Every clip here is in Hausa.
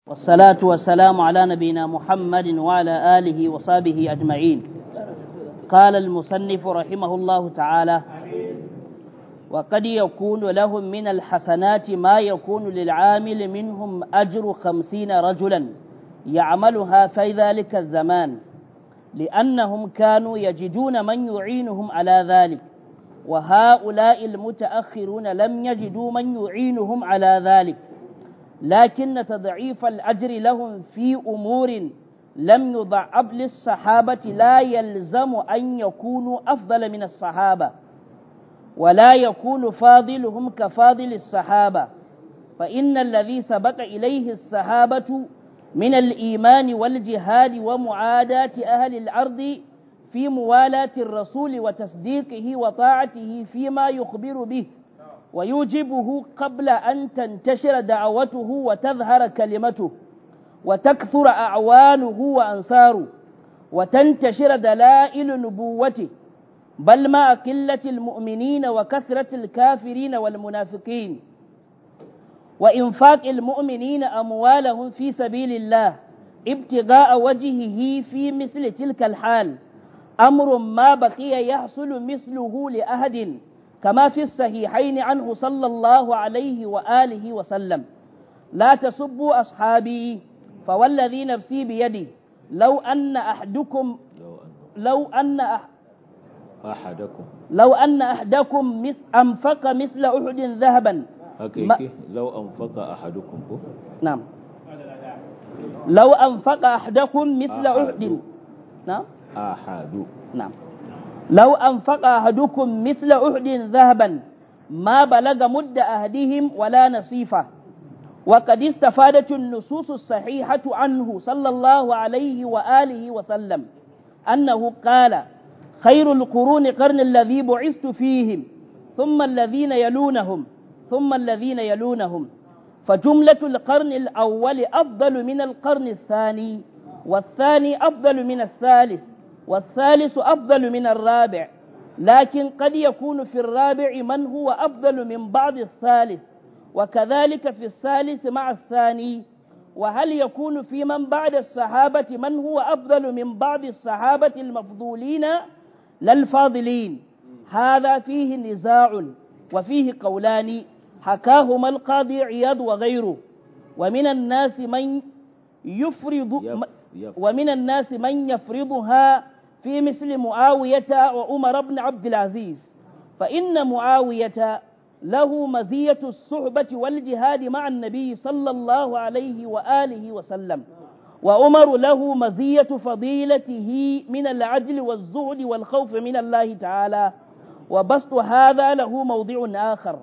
والصلاة والسلام على نبينا محمد وعلى آله وصحبه أجمعين. قال المصنف رحمه الله تعالى: وقد يكون لهم من الحسنات ما يكون للعامل منهم أجر 50 رجلا يعملها في ذلك الزمان، لأنهم كانوا يجدون من يعينهم على ذلك، وهؤلاء المتأخرون لم يجدوا من يعينهم على ذلك، لكن تضعيف الأجر لهم في أمور لم يضعف للصحابة لا يلزم أن يكونوا أفضل من الصحابة، ولا يكون فاضلهم كفاضل الصحابة، فإن الذي سبق إليه الصحابة من الإيمان والجهاد ومعاداة أهل الأرض في موالاة الرسول وتصديقه وطاعته فيما يخبر به ويوجبه قبل أن تنتشر دعوته وتظهر كلمته وتكثر أعوانه وأنصاره وتنتشر دلائل نبوته، بل مع قلة المؤمنين وكثرة الكافرين والمنافقين، وإنفاق المؤمنين أموالهم في سبيل الله ابتغاء وجهه في مثل تلك الحال أمر ما بقي يحصل مثله لأحد، كما في الصحيحين عنه صلى الله عليه وآله وسلم: لا تسبوا أصحابي فوالذي نفسي بيده لو أن أحدكم أنفق مثل أحد ذهبا نعم لو أنفق أحدكم مثل أحد لو أنفق أحدكم مثل أحد ذهبا ما بلغ مد أحدهم ولا نصيفه. وقد استفادت النصوص الصحيحة عنه صلى الله عليه وآله وسلم أنه قال: خير القرون قرن الذي بعثت فيهم ثم الذين يلونهم ثم الذين يلونهم، فجملة القرن الأول أفضل من القرن الثاني، والثاني أفضل من الثالث، والثالث أفضل من الرابع، لكن قد يكون في الرابع من هو أفضل من بعض الثالث، وكذلك في الثالث مع الثاني، وهل يكون في من بعد الصحابة من هو أفضل من بعض الصحابة المفضولين لا الفاضلين؟ هذا فيه نزاع وفيه قولان حكاهما القاضي عياض وغيره. ومن الناس من يفرضها في مثل معاوية وعمر بن عبد العزيز، فإن معاوية له مزية الصحبة والجهاد مع النبي صلى الله عليه وآله وسلم، وعمر له مزية فضيلته من العدل والزهد والخوف من الله تعالى، وبسط هذا له موضع آخر.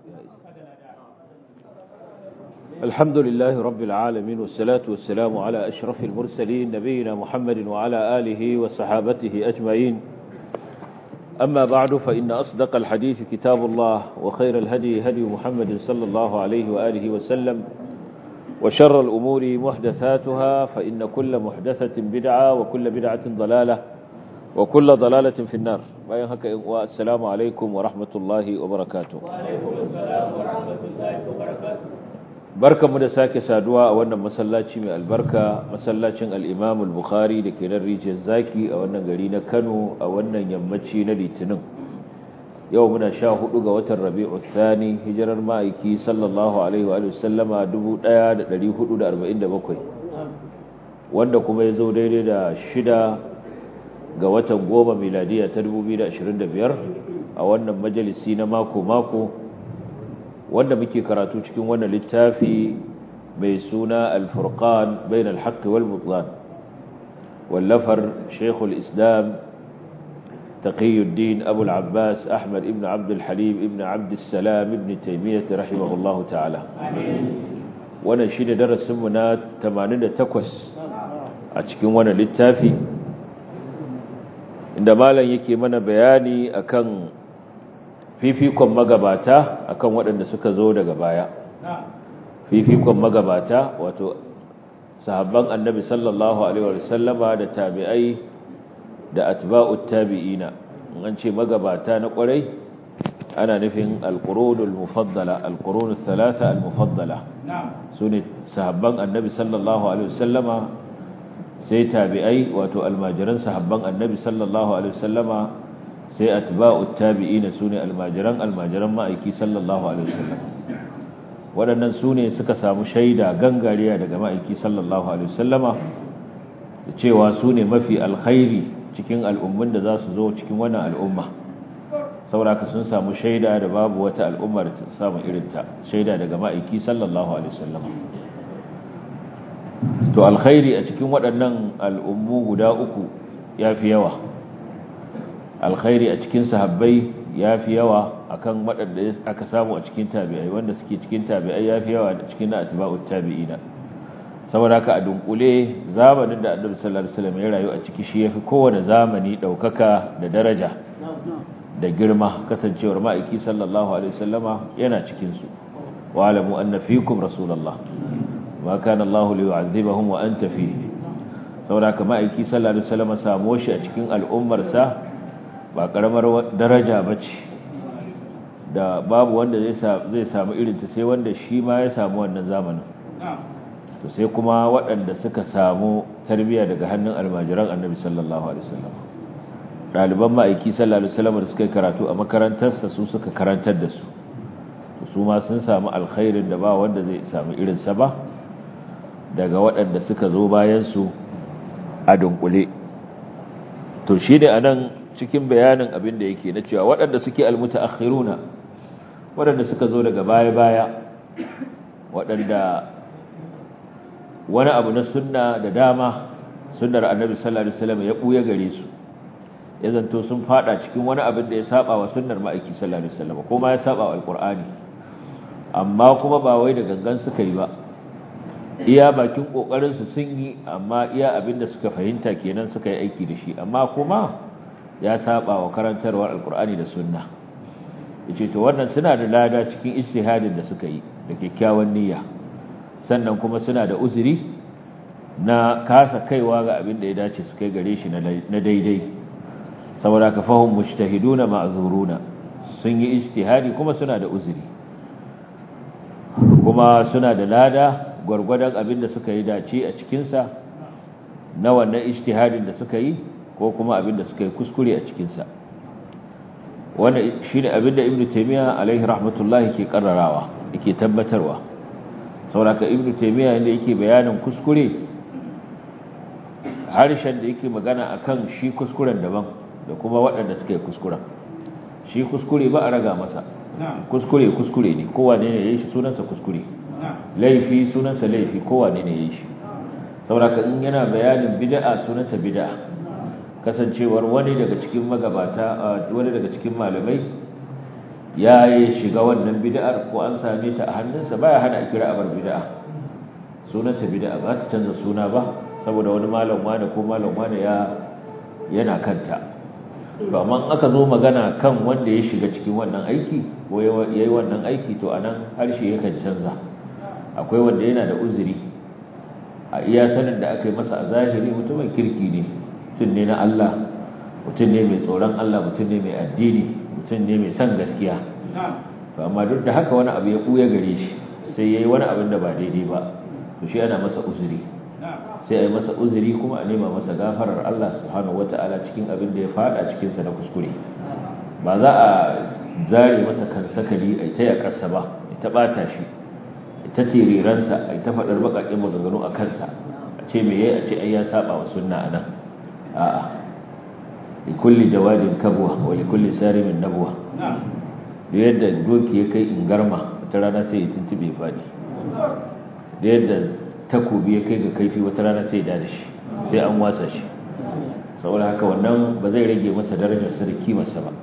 الحمد لله رب العالمين، والصلاة والسلام على أشرف المرسلين نبينا محمد وعلى آله وصحابته أجمعين. أما بعد، فإن أصدق الحديث كتاب الله، وخير الهدي هدي محمد صلى الله عليه وآله وسلم، وشر الأمور محدثاتها، فإن كل محدثة بدعة وكل بدعة ضلالة وكل ضلالة في النار. والسلام عليكم ورحمة الله وبركاته. وعليكم السلام ورحمة الله وبركاته. barkanmu da sake saduwa a wannan masallaci mai albarka, masallacin al-Imam al-Bukhari da ke nan Rijiyar Zaki a wannan gari na Kano a wannan yammaci na Litinin. Yau muna 14 ga watan Rabi'ul Thani, hijirar ma'aiki sallallahu alaihi wa sallama 1447, wanda kuma ya zo daidai da 6 ga watan 10 miladiya ta 2025 a wannan majalisi na mako-mako wanda muke karatu cikin wannan littafi mai suna Al-Furqan bain al-haqq wal butlan, wallafar Sheikhul Islam Taqiyuddin Abu al-Abbas Ahmad ibn Abd al-Halim ibn Abd al-Salam ibn Taymiyyah rahimahullahu ta'ala. Wannan shine darasin mu na 88 a cikin wannan littafi, inda malam yake mana bayani akan fifikon magabata akan waɗanda suka zo daga baya. Fifikon magabata, wato sahabban annabi sallallahu alaihi wa sallama da tabi'ai da atba'ut tabi'ina. An ce magabata na ƙwarai ana nufin al-qurunul mufaddala, al-qurunus thalatha al-mufaddala, sune sahabban annabi sallallahu alaihi wasallama sai tabi'ai wato almajiran sahabban annabi sallallahu alaihi wasallama sai atba'ut tabi'ina sune almajiran ma'aiki sallallahu alaihi wasallama waɗannan sune suka samu shaida gangariya daga ma'aiki sallallahu alaihi wasallama da cewa sune mafi alkhairi cikin al'ummun da za su zo cikin wannan al'umma sauraka sun samu shaida da babu wata al'ummar ta samu irinta shaida daga ma'aiki sallallahu alaihi wasallam to alkhairi a cikin waɗannan al'ummu guda uku yafi yawa alkhairi a cikin sahabbai yafi yawa akan waɗanda aka samu a cikin tabi'ai wanda suke cikin tabi'ai yafi yawa da cikin atba'ut tabi'ina saboda haka a dunkule zamanin da Annabi sallallahu alaihi wasallam ya rayu a ciki shi yafi kowane zamani daukaka da daraja da girma kasancewar ma'aiki sallallahu alaihi wasallama yana cikin su wa alamu anna fiikum rasulullah ma kana Allah liyu'adhibahum wa anta fihi saboda haka ma'aiki sallallahu alaihi wasallama samu shi a cikin al'ummar sa ba karamar daraja bace da babu wanda zai samu irin ta sai wanda shi ma ya samu wannan zamanin to sai kuma waɗanda suka samu tarbiyya daga hannun almajiran annabi sallallahu alaihi wasallam ɗaliban ma'aiki sallallahu alaihi wasallam da suka karatu a makarantarsa su suka karantar da su su ma sun samu alkhairin da ba wanda zai samu irinsa ba daga waɗanda suka zo bayan su a dunkule to shi ne anan cikin bayanin abin da yake na cewa waɗanda suke almutaakhiruna waɗanda suka zo daga baya-baya waɗanda wani abu na sunna da dama sunnar annabi sallallahu alaihi wasallam ya buya gare su ya zanto sun fada cikin wani abin da ya saba wa sunnar ma'aiki sallallahu alaihi wasallam ko ma ya saba wa alqur'ani amma kuma ba wai da gangan suka yi ba iya bakin kokarin su sun yi amma iya abin da suka fahimta kenan suka yi aiki da shi amma kuma ya saba wa karantarwar alqur'ani da sunna yace to wannan suna da lada cikin ijtihadin da suka yi da kyakkyawan niyya sannan kuma suna da uzuri na kasa kaiwa ga abin da ya dace su kai gare shi na daidai saboda ka fahim mujtahiduna ma'zuruna sun yi ijtihadi kuma suna da uzuri kuma suna da lada gwargwadon abin da suka yi dace a cikin sa na wannan ijtihadin da suka yi ko kuma abin da suka yi kuskure a cikin sa wannan shine abin da Ibn Taymiyyah alaihi rahmatullahi ke karrarawa yake tabbatarwa sauraka Ibn Taymiyyah inda yake bayanin kuskure harshen da yake magana akan shi kuskuren daban da kuma waɗanda suka yi kuskuren shi kuskure ba a raga masa kuskure ne kowane ne ya yi shi sunansa kuskure laifi sunansa laifi kowane ne ya yi shi sauraka in yana bayanin bid'a sunanta bid'a kasancewar wani daga cikin magabata wani daga cikin malamai ya yi shiga wannan bid'ar ko an same ta a hannunsa baya hana a kira abar bid'a sunanta bid'a ba ta canza suna ba saboda wani malam wani ko malam wani yana kanta to amma aka zo magana kan wanda ya shiga cikin wannan aiki ko yayi wannan aiki to anan harshe yakan canza akwai wanda yana da uzuri a iya sanin da aka yi masa a zahiri mutumin kirki ne mutum ne na Allah mutum ne mai tsoron Allah mutum ne mai addini mutum ne mai son gaskiya to amma duk da haka wani abu ya buya gare shi sai yayi wani abin da ba daidai ba to shi ana masa uzuri sai a yi masa uzuri kuma a nema masa gafarar Allah subhanahu wata'ala cikin abin da ya fada cikin sa na kuskure ba za a zare masa kansakali a ta yakarsa ba ita bata shi ita tiriransa a ta fadar bakakin maganganu a kansa a ce me yayi a ce ai ya saba wa sunna anan a'a likulli jawadin kabwa wa likulli sarimin nabwa da yadda doki ya kai ingarma wata rana sai ya tuntube fadi da yadda takobi ya kai ga kaifi wata rana sai ya da shi sai an wasa shi saboda haka wannan ba zai rage masa darajar sa da kimarsa ba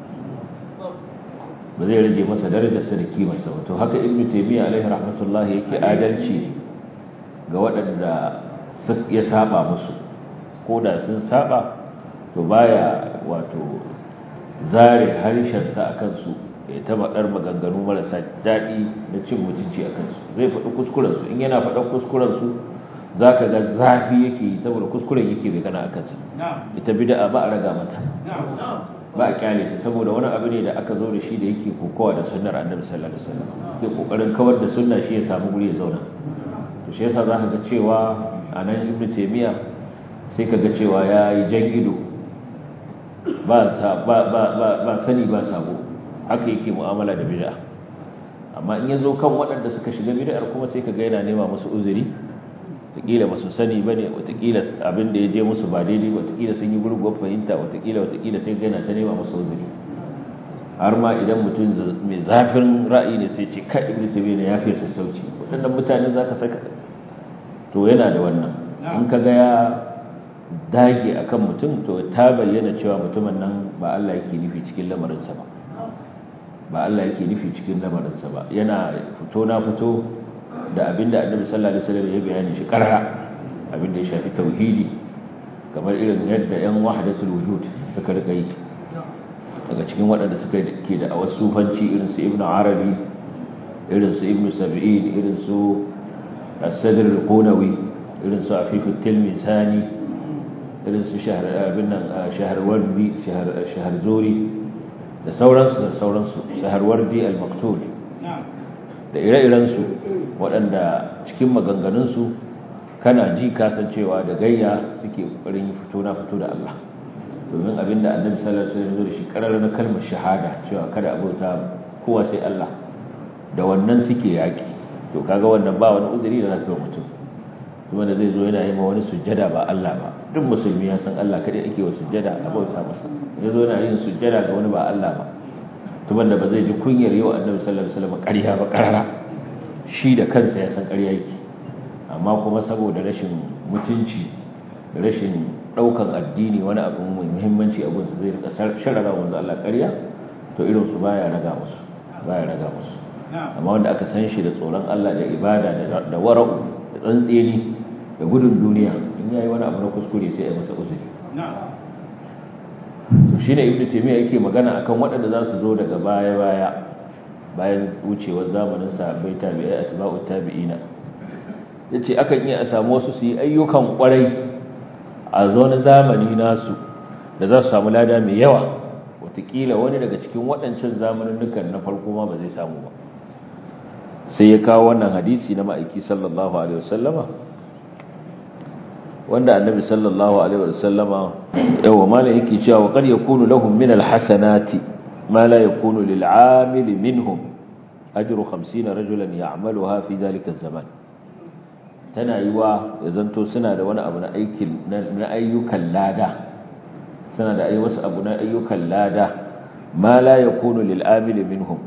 ba zai rage masa darajar sa da kimarsa ba to haka Ibn Taymiyyah alaihi rahmatullahi yake adalci ga waɗanda ya saba musu ko da sun saba to baya wato zare harshensa a kansu ya taba dar maganganu marasa daɗi da cin mutunci a kansu zai faɗi kuskurensu in yana faɗan kuskurensu za ka ga zafi yake yi saboda kuskuren yake bai gana a kansa ita bid'a ba a raga mata ba a kyale ta saboda wani abu ne da aka zo da shi da yake kokowa da sunnar annabi sallallahu alaihi wasallam ke kokarin kawar da sunna shi ya samu guri ya zauna to shi yasa zaka ga cewa anan Ibn Taymiyyah sai kaga cewa yayi jan ido ba sani ba sabo haka yake mu'amala da bid'a amma in yazo kan waɗanda suka shiga bid'ar kuma sai kaga yana nema musu uzuri wataƙila ba su sani bane wataƙila abin da ya je musu ba daidai wataƙila sun yi gurguwar fahimta wataƙila sai ga yana ta nema musu uzuri har ma idan mutum mai zafin ra'ayi ne sai ce kai Ibn Taymiyyah ya fi sassauci waɗannan mutane zaka saka to yana da wannan in kaga ya dage akan mutum to ta bayyana cewa mutumin nan ba Allah yake nufi cikin lamarinsa ba Allah yake nufi cikin lamarinsa ba yana fito na fito da abinda Annabi sallallahu alaihi wasallam ya bayani shi karara abinda ya shafi tauhidi kamar irin yadda yan wahdatul wujud suka rika yi daga cikin waɗanda suka ke da awasufanci irin su Ibn Arabi irin su Ibn Sab'in irin su As-Sadr al-Qunawi irin su Afif al-Tilmisani irin su shaharwardi da sauransu shaharwardi al-maktul da ire-irensu waɗanda cikin maganganunsu kana ji kasancewa da gayya suke ƙoƙarin fito na fito da Allah domin abinda annabi sallallahu alaihi wasallam da shi karar na kalmar shahada cewa kada abota kowa sai Allah da wannan suke yaki to kaga wannan ba wani uzuri da zaka mutum kuma da zai zo yana yi ma wani sujjada ba Allah ba duk musulmi ya san Allah kadai ake wa sujjada a bauta masa ya zo yana yin sujjada ga wani ba Allah ba kuma da ba zai ji kunyar yau annabi sallallahu alaihi wasallam ƙarya ba karara shi da kansa ya san ƙarya yake amma kuma saboda rashin mutunci da rashin daukan addini wani abu mai muhimmanci a gunsa zai rika sharara wanzu Allah ƙarya to irin su baya raga musu amma wanda aka san shi da tsoron Allah da ibada da wara'u da tsantseni da gudun duniya in yayi wani abu na kuskure sai ya masa uzuri to shine Ibn Taymiyyah yake magana akan waɗanda za su zo daga bayan wucewar zamanin sahabbai tabi'ai atba'ut tabi'ina yace akan iya a samu wasu su yi ayyukan kwarai a zo na zamani nasu da za su samu lada mai yawa wataƙila wani daga cikin waɗancan zamaninnukan na farko ma ba zai samu ba sai ya kawo wannan hadisi na ma'aiki sallallahu alaihi wasallama wanda annabi sallallahu alaihi wasallama yawa mala yake cewa wa qad yakunu lahum min alhasanati ma la yakunu lil 'amili minhum ajru 50 rajulan ya'maluha fi dhalika az-zaman tana yiwa ya zanto suna da wani abu na aikin na ayyukan lada suna da wasu abu na ayyukan lada ma la yakunu lil 'amili minhum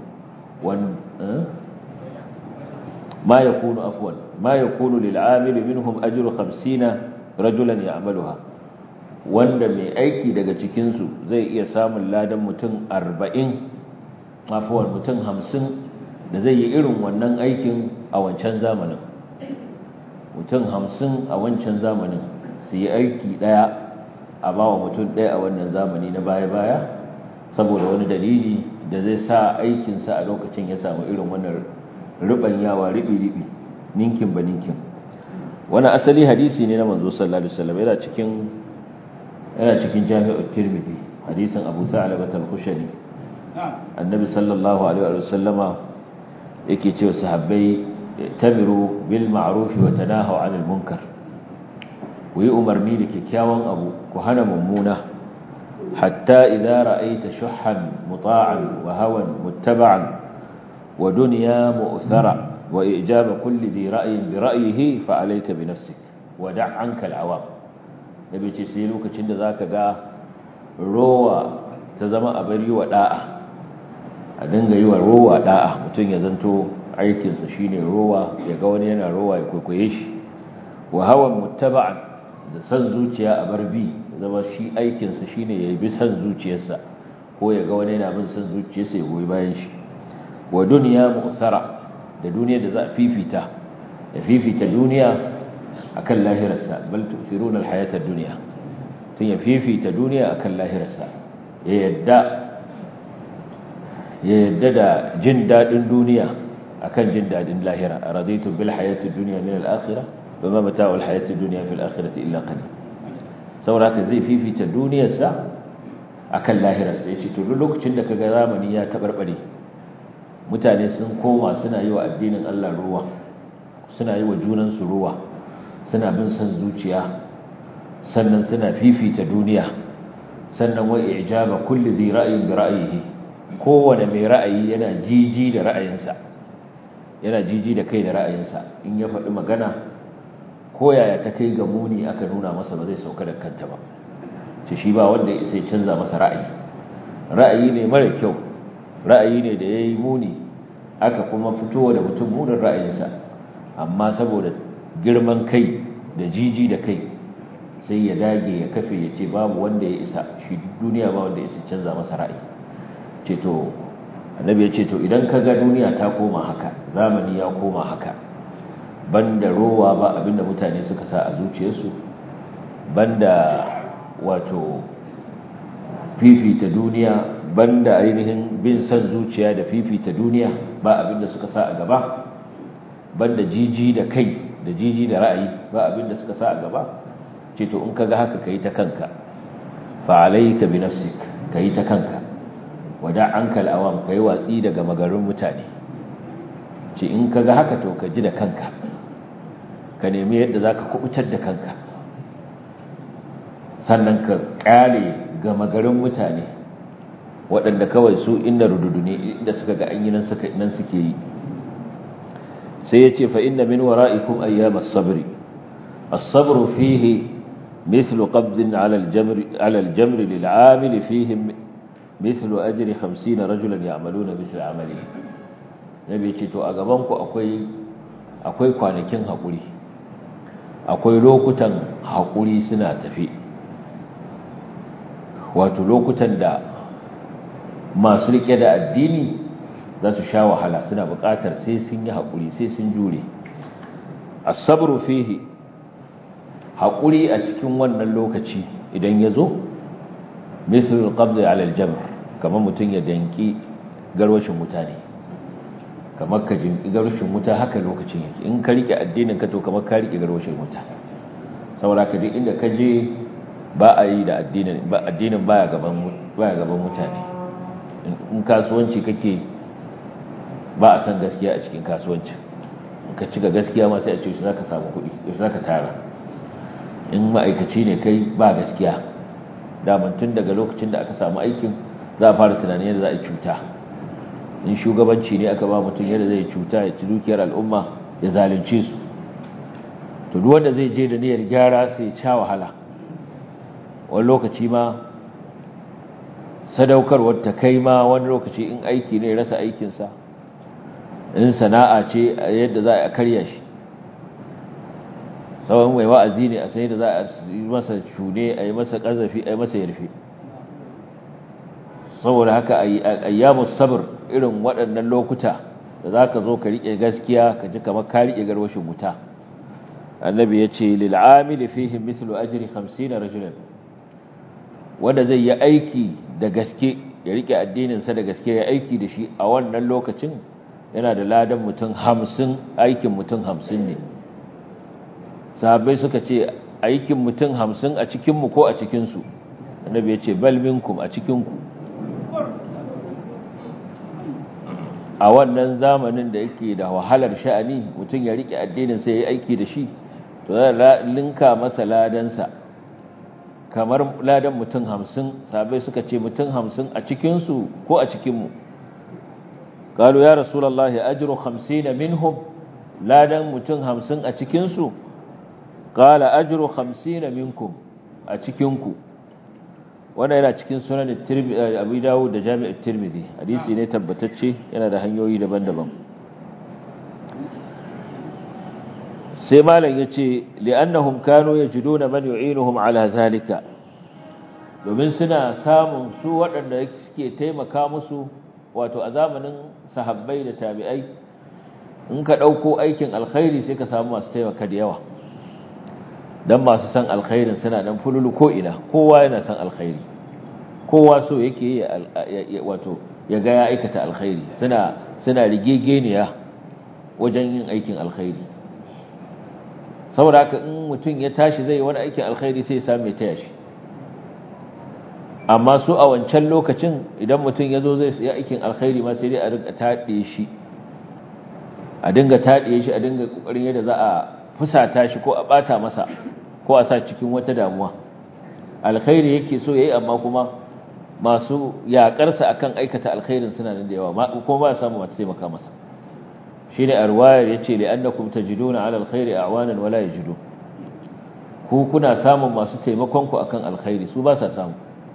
ما يكون للعامل منهم أجر 50 رجلا يعملها wanda mai aiki daga cikinsu zai iya samun ladan mutum 40 mutum 50 da zai yi irin wannan aikin a wancan zamanin mutum 50 a wancan zamanin su yi aiki daya a bawa mutum daya a wannan zamani na baya-baya saboda wani dalili da zai sa aikinsa a lokacin ya samu irin wannan rubanyawa ribi-ribi ninkin ba ninkin wani asali hadisi ne na manzo sallallahu alaihi wasallam yana cikin jami'ut tirmidhi hadisin abu tha'labah al-khushani annabi sallallahu alaihi wasallama yake cewa sahabbai tamiru bil ma'ruf wa tanahu 'anil munkar ku yi umarni da kyakkyawan abu ku hana mummuna hatta idza ra'aita shuhhan muta'an wa hawan muttaba'an ودنيا مؤثرة وإعجاب كل ذي رأي برأيه فعليك بنفسك ودع عنك العوام نبي تسيلوك تشند ذاك روى تزمى أبري وداء أدنغ يوى روى داء متن يزنتو عيكين سشيني روى يقونينا روى يكوكويش وهوى متبعا san zuciya a barbi zama shi aikinsa shine ya bi san zuciyarsa ko ya ga wani yana bin san zuciyarsa ya goyi bayan shi wa duniya mu'thara da duniya da za a fifita duniya akan lahirarsa bal tu'thiruna al-hayata ad-dunya tun ya fifita duniya akan lahirarsa ya yadda da jin dadin duniya akan jin dadin lahira raditu bil hayati ad-dunya min al-akhirah wa ma mata'u al-hayati ad-dunya fil akhirati illa qalil sauraka zai fifita duniyarsa akan lahirarsa yace to lokacin da kaga zamani ya tabarbare mutane sun koma suna yi wa addinin Allah ruwa suna yi wa junansu ruwa, suna bin son zuciya, sannan suna fifita duniya, sannan wa ijaba kulli zai ra'ayin bi ra'ayihi, kowane mai ra'ayi yana jiji da ra'ayinsa, yana jiji da kai da ra'ayinsa. In ya faɗi magana ko yaya ta kai ga muni aka nuna masa ba zai sauka da kanta ba, ce shi ba wanda ya sai canza masa ra'ayi ne mara kyau, ra'ayi ne da yayi muni, aka kuma fito da mutum munin ra'ayinsa, amma saboda girman kai da jiji da kai sai ya dage ya kafe ya ce babu wanda ya isa, shi duniya ba wanda ya isa canza masa ra'ayi. Ce to annabi ya ce to idan ka ga duniya ta koma haka, zamani ya koma haka, banda rowa ba abinda mutane suka sa a zuciyarsu, banda wato fifita duniya, banda ainihin bin san zuciya da fifita duniya ba abinda suka sa a gaba, banda jiji da kai da jiji da ra'ayi ba abinda suka sa a gaba. Ce to in kaga haka kai ta kanka, fa alayka bi nafsik, kai ta kanka, wada ankal awam, kai watsi daga magarin mutane. Ce in kaga haka to ka ji da kanka, ka nemi yadda zaka kubutar da kanka, sannan ka kale ga magarin mutane waɗanda kawai su inda rududu ne, inda suka ga an yi nan suke yi. sai yace fa inna min wara'ikum ayyam as-sabr as-sabr fihi مثل قبض على الجمر للعامل فيه مثل أجر 50 رجلا يعملون مثل عمله. nabi ce to a gaban ku akwai kwanakin hakuri, akwai lokutan hakuri suna tafi, wato lokutan da masu rike da addini za su sha wahala, suna buƙatar sai sun yi hakuri, sai sun jure. as-sabru fihi, haƙuri a cikin wannan lokaci idan ya zo, mithlul qabdi ala al-jamr, kamar mutum ya danki garwashin wuta ne, kamar ka jinki garwashin wuta haka lokacin yake. in ka rike addinin ka to kamar ka rike garwashin wuta, saboda ka duk inda ka je ba a yi da addinin, ba addinin baya gaban mutane. in kasuwanci kake ba a san gaskiya a cikin kasuwanci, in ka cika gaskiya ma sai a ce shi zaka samu kuɗi, shi zaka tara. in ma'aikaci ne kai ba gaskiya, daman tun daga lokacin da aka samu aikin za a fara tunanin yadda za a cuta. in shugabanci ne aka ba mutum yadda zai cuta, ya ci dukiyar al'umma, ya zalunce su. to duk wanda zai je da niyyar gyara sai ya sha wahala, wani lokaci ma sadaukarwar ta kai ma wani lokaci in aiki ne rasa aikinsa, in sana'a ce yadda za a karya shi, sauran mai wa'azi ne a sai da za a yi masa cune, a yi masa ƙazafi, a yi masa yarfe. saboda haka ayyamus sabr, irin waɗannan lokuta da za ka zo ka riƙe gaskiya ka ji kamar ka riƙe garwashin wuta. annabi ya ce lil'amili fihim mithlu ajri 50 rajulan, wanda zai yi aiki da gaske, ya riƙe addininsa da gaske, ya aiki da shi a wannan lokacin, yana da ladan mutum 50, aikin mutum 50 ne. sahabbai suka ce aikin mutum 50 a cikinmu ko a cikinsu? annabi ya ce bal minkum, a cikinku. a wannan zamanin da yake da wahalar sha'ani, mutum ya rike addinin sai ya aiki da shi, to za a linka masa ladansa kamar ladan mutum 50. sahabbai suka ce mutum 50 a cikinsu ko a cikinmu? qalu ya rasulullahi ajru 50 minhum, ladan mutum 50 a cikinsu? qala ajru 50 minkum, a cikinku. wannan yana cikin sunan Abu Dawud da Jami' at-Tirmidhi, hadisi ne tabbatacce, yana da hanyoyi daban-daban. sai malam yace li'annahum kanu yajiduna man yu'inuhum ala zalika, domin suna samun su waɗanda suke taimaka musu, wato a zamanin sahabbai da tabi'ai, in ka ɗauko aikin alkhairi sai ka samu masu taimaka da yawa, dan masu san alkhairin suna dan fululu ko ina, kowa yana san alkhairi, kowa so yake wato ya ga ya aikata alkhairi, suna rigegeniya wajen yin aikin alkhairi. saboda haka in mutum ya tashi zai wani aikin alkhairi sai ya samu mai taya shi. amma su a wancan lokacin idan mutum ya zo zai yi aikin alkhairi ma sai dai a rika taɗe shi, a dinga taɗiye shi a dinga ƙoƙarin yadda za a fusata shi ko a ɓata masa ko a sa cikin wata damuwa. Alkhairi yake so ya yi amma kuma masu yaƙarsa akan aikata alkhairin suna nan da yawa kuma ba samu masu taimaka masa. Shi ne a ruwayar ya ce li'annakum tajiduna ala alkhairi a'wanan wala yajidu, ku kuna samun masu taimakonku akan alkhairi su ba sa samu.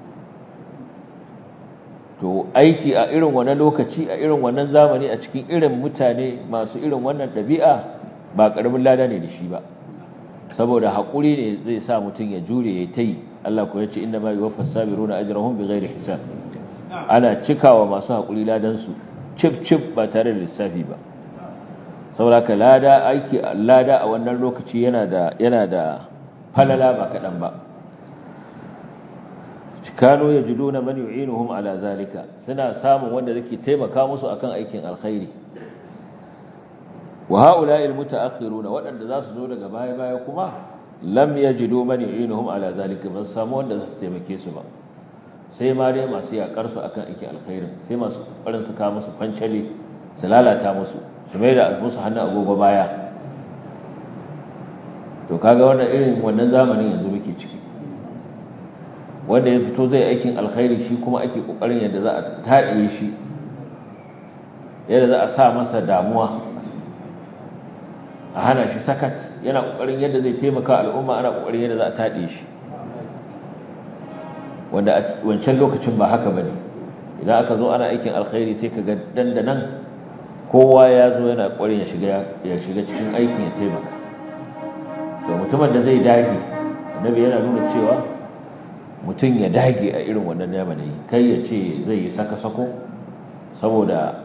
To aiki a irin wannan lokaci a irin wannan zamani a cikin irin mutane masu irin wannan ɗabi'a ba ƙaramin lada ne da shi ba, saboda haƙuri ne zai sa mutum ya jure ya ta yi. Allah ko ya ce inna ma yuwaffas sabiruna ajrahum bighairi hisab, ana cikawa masu haƙuri ladansu cif ba tare da lissafi ba. saboda ka lada aiki lada a wannan lokaci yana da falala ba kaɗan ba. kanu yajiduna man yu'inuhum ala zalika, suna samun wanda zai taimaka musu akan aikin alkhairi. wa haula'il mutaakhiruna, waɗanda za su zo daga baya kuma lam yajidu man yu'inuhum ala zalika, ba samu wanda za su taimake su ba, sai ma dai masu yakar su akan aikin alkhairin, sai masu kokarin su ka musu fancale su lalata musu, su mai da musu hannu agogo baya. to kaga wannan irin wannan zamanin yanzu muke ciki, wanda ya fito zai aikin alkhairi shi kuma ake kokarin yadda za a taɗiye shi, yadda za a sa masa damuwa, a hana shi sakat. Yana kokarin yadda zai taimaka al'umma, ana kokarin yadda za a taɗiye shi, wanda a wancan lokacin ba haka bane. idan aka zo ana aikin alkhairi sai kaga dandanan kowa ya zo yana kokarin ya shiga cikin aikin ya taimaka. to mutumin da zai dage, annabi yana nuna cewa mutum ya dage a irin wannan yamani, kai ya ce zai yi sako saboda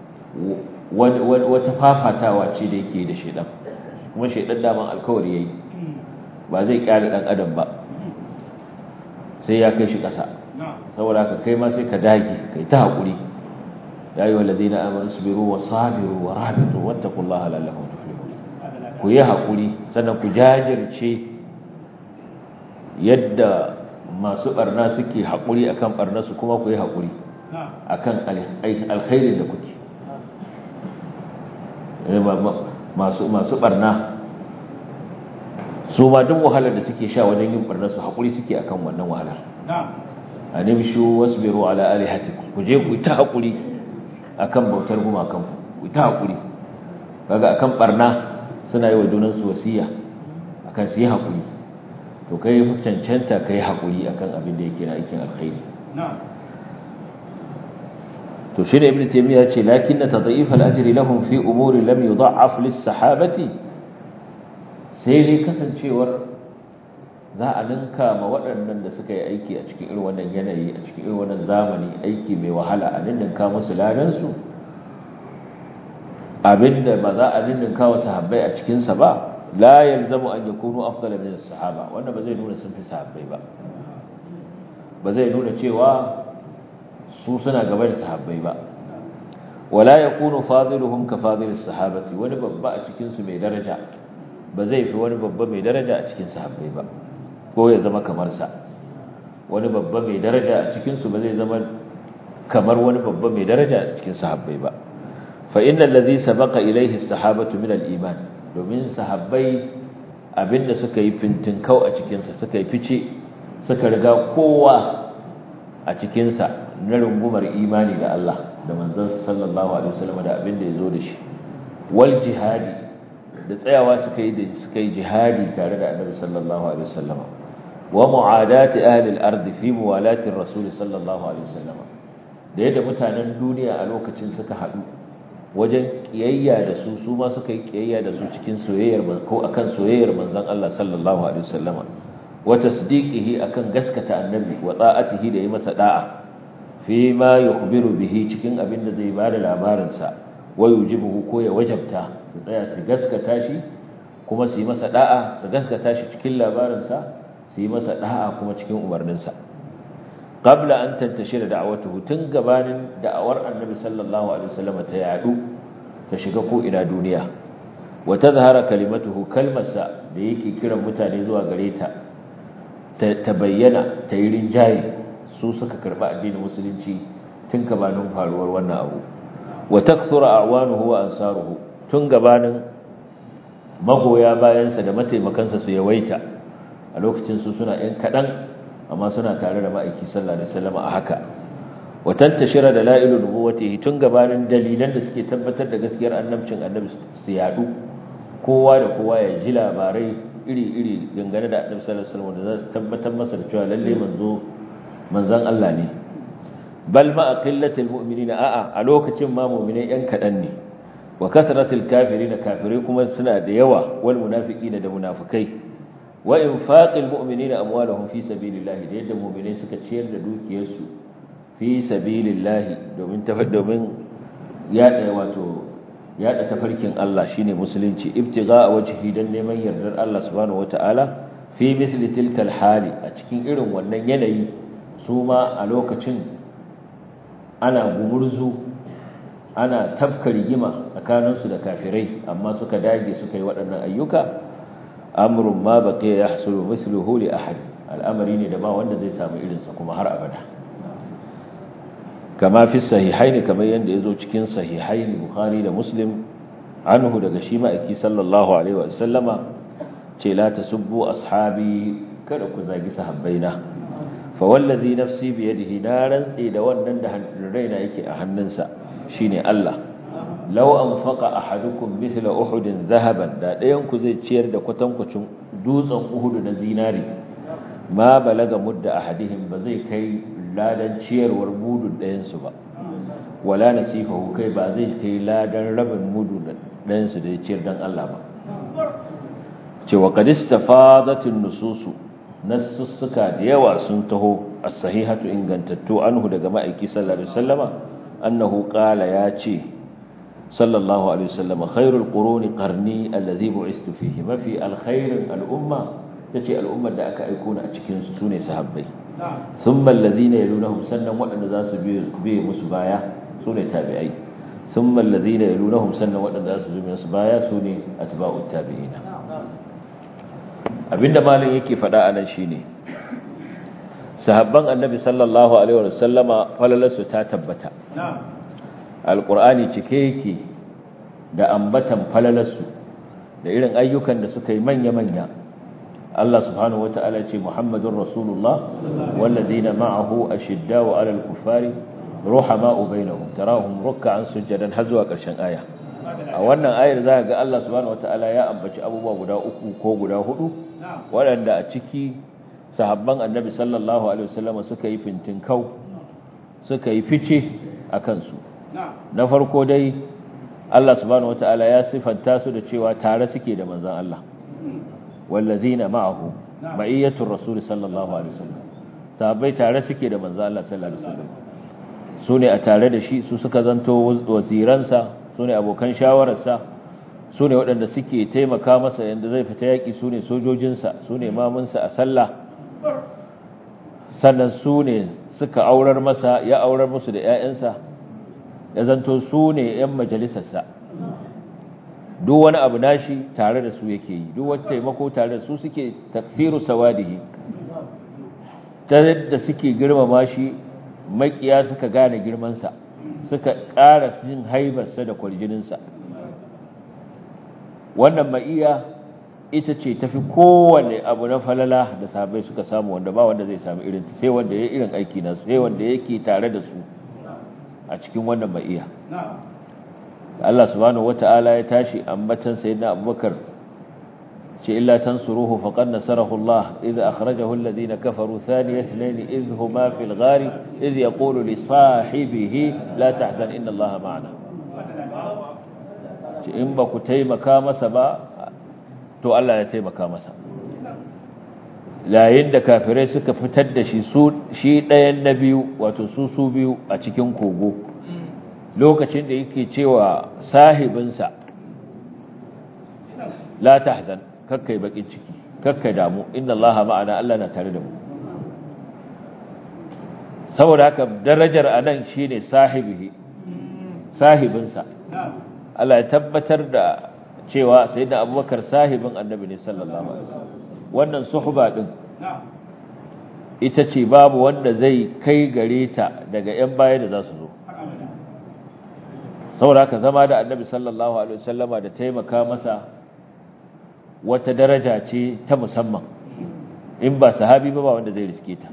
wata fafatawa ce da yake da shedan, kuma shedan daman alkawari yayi ba zai kyale dan adam ba sai ya kai shi kasa. saboda haka kai ma sai ka dage kai ta hakuri. ya ayyuhal ladina amanu sabiru wasabiru warabitu wattaqullaha la'allakum tuflihun. ku yi hakuri sannan ku jajirce yadda masu barna suke haƙuri akan barnarsu, kuma ku yi haƙuri akan alkhairin da kuke. masu barna su ma duk wahalar da suke sha wajen yin barnarsu haƙuri suke akan wannan wahalar. animshu wasbiru ala alihatikum, ku je ku ta haƙuri akan bautar gumakan ku ta haƙuri. kaga akan barna suna yi wa junansu wasiya akan su yi haƙuri. to kai cancanta kai haƙuri akan abin da yake na aikin alkhairi. to shi ne ibn taymiya ce lakinna tadhif al-ajri lahum fi umuri lam yudha'af lis-sahabati, sai dai kasancewar za a ninka ma waɗannan da suka yi aiki a cikin irin wannan yanayi, a cikin irin wannan zamani, aiki mai wahala, a ninka musu ladan su, abinda ba za a ninka wa sahabbai a cikin sa ba. la yalzamu an yakunu afdala min as-sahaba, wanda ba zai nuna sun fi sahabbai ba zai nuna cewa su suna gaba da sahabbai ba. wala yakunu fadiluhum ka fadil as-sahabati, wani babba a cikin su mai daraja ba zai fi wani babba mai daraja a cikin sahabbai ba, ko ya zama kamar sa. wani babba mai daraja a cikin su ba zai zama kamar wani babba mai daraja a cikin sahabbai ba. fa innal ladhi sabaqa ilayhi as-sahabatu min al-iman, domin sahabbai abinda suka yi fintinkau a cikinsa, suka yi fice, suka riga kowa a cikinsa na rungumar imani da Allah da manzansa sallallahu alaihi wasallam da abinda ya zo da shi, wal jihadi, da tsayawa suka yi jihadi tare da annabi sallallahu alaihi wasallam, wa mu'adati ahli al-ard fi muwalati ar-rasul sallallahu alaihi wasallam, da yadda mutanen duniya a lokacin suka haɗu wajen kiyayya da su ma suka yi kiyayya da su cikin soyayyar ko akan soyayyar manzon Allah sallallahu alaihi wasallama, wa tasdiqihi akan gaskata annabi, wa ta'atihi da yi masa da'a fi ma yukhbiru bihi, cikin abin da zai bada labarin sa, wa yujibuhu ko ya wajabta, su tsaya su gaskata shi kuma su yi masa da'a, su gaskata shi cikin labarin sa, su yi masa da'a kuma cikin umarnin sa. qabla an tantashira da'awatuhu, tun gabanin da'awar annabi sallallahu alaihi wasallam ta yadu ta shiga ko ina duniya, wa tazhara kalimatuhu, kalmarsa da yake kiran mutane zuwa gare ta bayyana, ta yi rinjaye, su suka karba addinin musulunci tun gabanin faruwar wannan abu. wa takthura a'wanuhu wa ansaruhu, tun gabanin magoya bayansa da mataimakansa su yawaita a lokacin su suna ‘yan kaɗan amma suna tare da ma'aiki sallallahu alaihi wasallam a haka watanta shira da la'ilu nubuwatihi tun gabanin dalilan da suke tabbatar da gaskiyar annabcin annabi su yadu kowa da kowa ya ji labarai iri-iri dangane da annabi sallallahu alaihi wasallam da za su tabbatar masa da cewa lalle manzon Allah ne bal ma qillatil mu'minina a lokacin ma mu'minai ‘yan kaɗan ne wa kasratil kafirin kafirai kuma suna da yawa wal munafiqina da munafikai wa infaqil mu'minina amwalahum fi sabilillah da yadda mu'minai suka ciyar da dukiyarsu fi sabilillah domin yada tafarkin Allah shine musulunci ibtigha wajhi dan neman yardar Allah subhanahu wataala fi misli tilkal hali a cikin irin wannan yanayi su ma a lokacin ana gumurzu ana tafka rigima tsakaninsu da kafirai amma suka dage suka yi waɗannan ayyuka amrun ma baqiya yahsulu mithluhu li ahad al'amari ne da ba wanda zai samu irinsa kuma har abada kama fi sahihain kamar yanda yazo cikin sahihain bukhari da muslim anhu daga shi ma'aiki sallallahu alaihi wa sallama ce la tasubbu ashabi kada ku zagi sahabbaina fa wallazi nafsi bi yadihi naran da wannan da raina yake a hannunsa shine Allah law anfaqa ahadukum mithla uhudin dhahaban da dayan ku zai ciyar da kwatankwacin dutsen uhud na zinari ma balaga mudda ahadihim ba zai kai ladan ciyarwar mudun dayan su ba wala nasifahu kai ba zai kai ladan rabin mudun dayan su da ya ciyar dan Allah ba ce wa qad istafadatun nususu nassuka da yawa sun taho as-sahihatu ingantattu anhu daga ma'aiki sallallahu alaihi wasallama annahu qala ya ce sallallahu alaihi wasallam khairul quruni qarni alladhi bu'istu fihi mafi alkhairin al'umma tace al'ummar da aka aiko ni a cikin su sune sahabbai thumma alladhina yalunhum sannan wadanda za su biye musu baya sune tabi'ai thumma alladhina yalunhum sannan wadanda za su biye musu baya sune atba'ut tabi'ina abinda malin yake faɗa anan shine sahabban annabi sallallahu alaihi wasallama falalarsu ta tabbata alqur'ani cike yake da ambatan falalarsu da irin ayyukan da suka yi manya-manya Allah subhanahu wata'ala ce Muhammadur Rasulullah walladina ma'ahu ashiddau 'alal kuffari ruhama'u bainahum tarahum ruk'an sujadan har zuwa ƙarshen aya a wannan ayar za ga Allah subhanahu wata'ala ya ambaci abubuwa guda uku ko guda hudu waɗanda a ciki sahabban annabi sallallahu alaihi wasallam suka yi fintinkau suka yi fice a kansu na farko dai Allah subhanahu wataala ya sifanta su da cewa tare suke da manzon Allah wallazina ma'ahu ma'iyatur rasul sallallahu alaihi wasallam sahabbai tare suke da manzon Allah sallallahu alaihi wasallam sune a tare da shi su suka zanto waziransa sune abokan shawararsa sune waɗanda suke taimaka masa yanda zai fita yaki sune sojojinsa sune mamunsa a sallah sannan sune suka aurar masa ya aurar musu da ƴaƴansa ya zanto su ne ‘yan majalisarsa duk wani abu nashi tare da su yake yi duk wata taimako tare da su suke takfiru sawadihi ta yadda suke girmama shi makiya suka gane girmansa suka ƙara jin haibarsa da kwarjininsa wannan ma'iya ita ce tafi kowane abu na falala da sahabbai suka samu wanda ba wanda zai samu irin sai wanda ya irin aiki nasu sai wanda yake tare da su a cikin wannan ma'iya Allah subhanahu wata'ala ya tashi ambatan sayyidina Abubakar ce illa tansuruhu faqad nasarahu Allah idh akhrajahu alladhina kafaru thaniya ithnain idh huma fil ghari idh yaqulu li sahibihi la tahzan inna Allah ma'ana ce in ba ku taimaka masa ba to Allah ya taimaka masa yayin da kafirai suka fitar da shi ɗayan na biyu wato su biyu a cikin kogo lokacin da yake cewa sahibinsa la tahzan kakkai bakin ciki kakkai damu inna Allaha ma'ana Allah na tare da mu saboda haka darajar anan shine sahibinsa Allah ya tabbatar da cewa sayyidina Abubakar sahibin Annabi ne sallallahu alaihi wasallam wannan suhba din ita ce babu wanda zai kai gare ta daga ƴan baya da za su zo saboda haka zama da annabi sallallahu alaihi wasallama da taimaka masa wata daraja ce ta musamman, in ba sahabi ba wanda zai riske ta.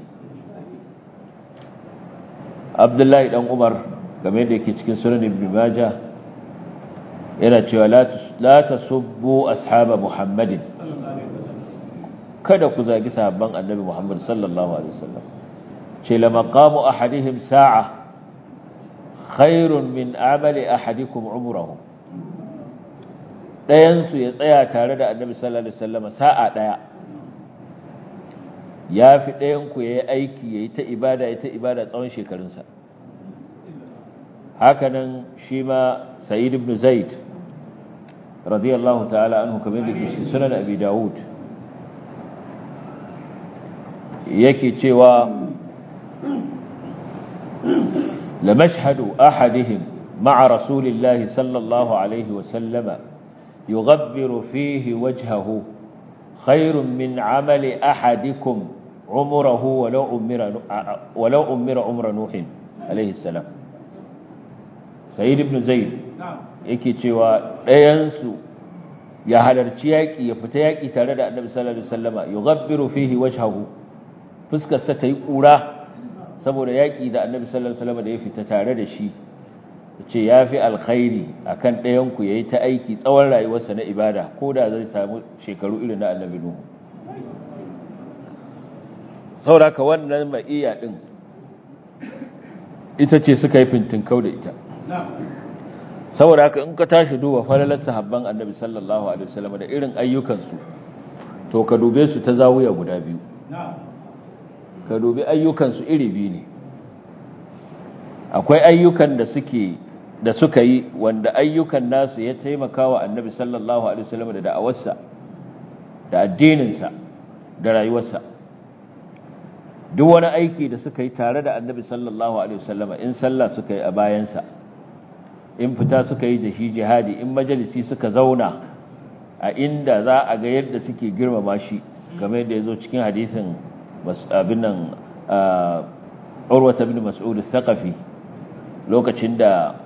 Abdullahi dan Umar game da yake cikin sunan Ibn Majah yana cewa la tasubbu ashab Muhammadin, kada ku zagi sahabban annabi Muhammad sallallahu alaihi wasallam. Ce la maqamu ahadihim sa'a khairun min amali ahadikum umruhu. Dayan su ya tsaya tare da annabi sallallahu alaihi wasallam sa'a daya yafi dayan ku yayi aiki yayi ta ibada tsawon shekarunsa. Hakanan shi ma Sa'id ibn Zaid radiyallahu ta'ala anhu kamar da shi sunan Abi Dawud yake cewa la mashhadu ahadihim ma'a rasulillahi sallallahu alaihi wa sallama yughabbiru fihi wajhahu khairun min 'amali ahadikum umruhu walau ummira umra nuhin alaihi salam. Sa'id ibn Zaid yake cewa ɗayansu ya halarci yaƙi ya fita yaƙi tare da annabi sallallahu alaihi wasallama yughabbiru fihi wajhahu, fuskarsa ta yi ƙura saboda yaƙi da annabi sallallahu alaihi wasallama da ya fita tare da shi, yace yafi alkhairi akan ɗayanku yayi ta aiki tsawon rayuwarsa na ibada ko da zai samu shekaru irin na annabi Nuhu. Saboda ka wannan maiya din ita ce suka yi fintinkau da ita. Saboda haka in ka tashi duba falalar sahabban annabi sallallahu alaihi wasallam da irin ayyukansu, to ka dube su ta zawiya guda biyu. Ka dubi ayyukansu iri biyu ne. Akwai ayyukan da suka yi wanda ayyukan nasu ya taimaka wa annabi sallallahu alaihi wasallam da da'awarsa da addininsa da rayuwarsa. Duk wani aiki da suka yi tare da annabi sallallahu alaihi wasallam, in sallah suka yi a bayansa, in fita suka yi da shi jihadi, in majalisi suka zauna a inda za a ga yadda suke girmama shi, game da yazo cikin hadisin abin nan Urwa ibn Mas'ud al-Thaqafi, lokacin da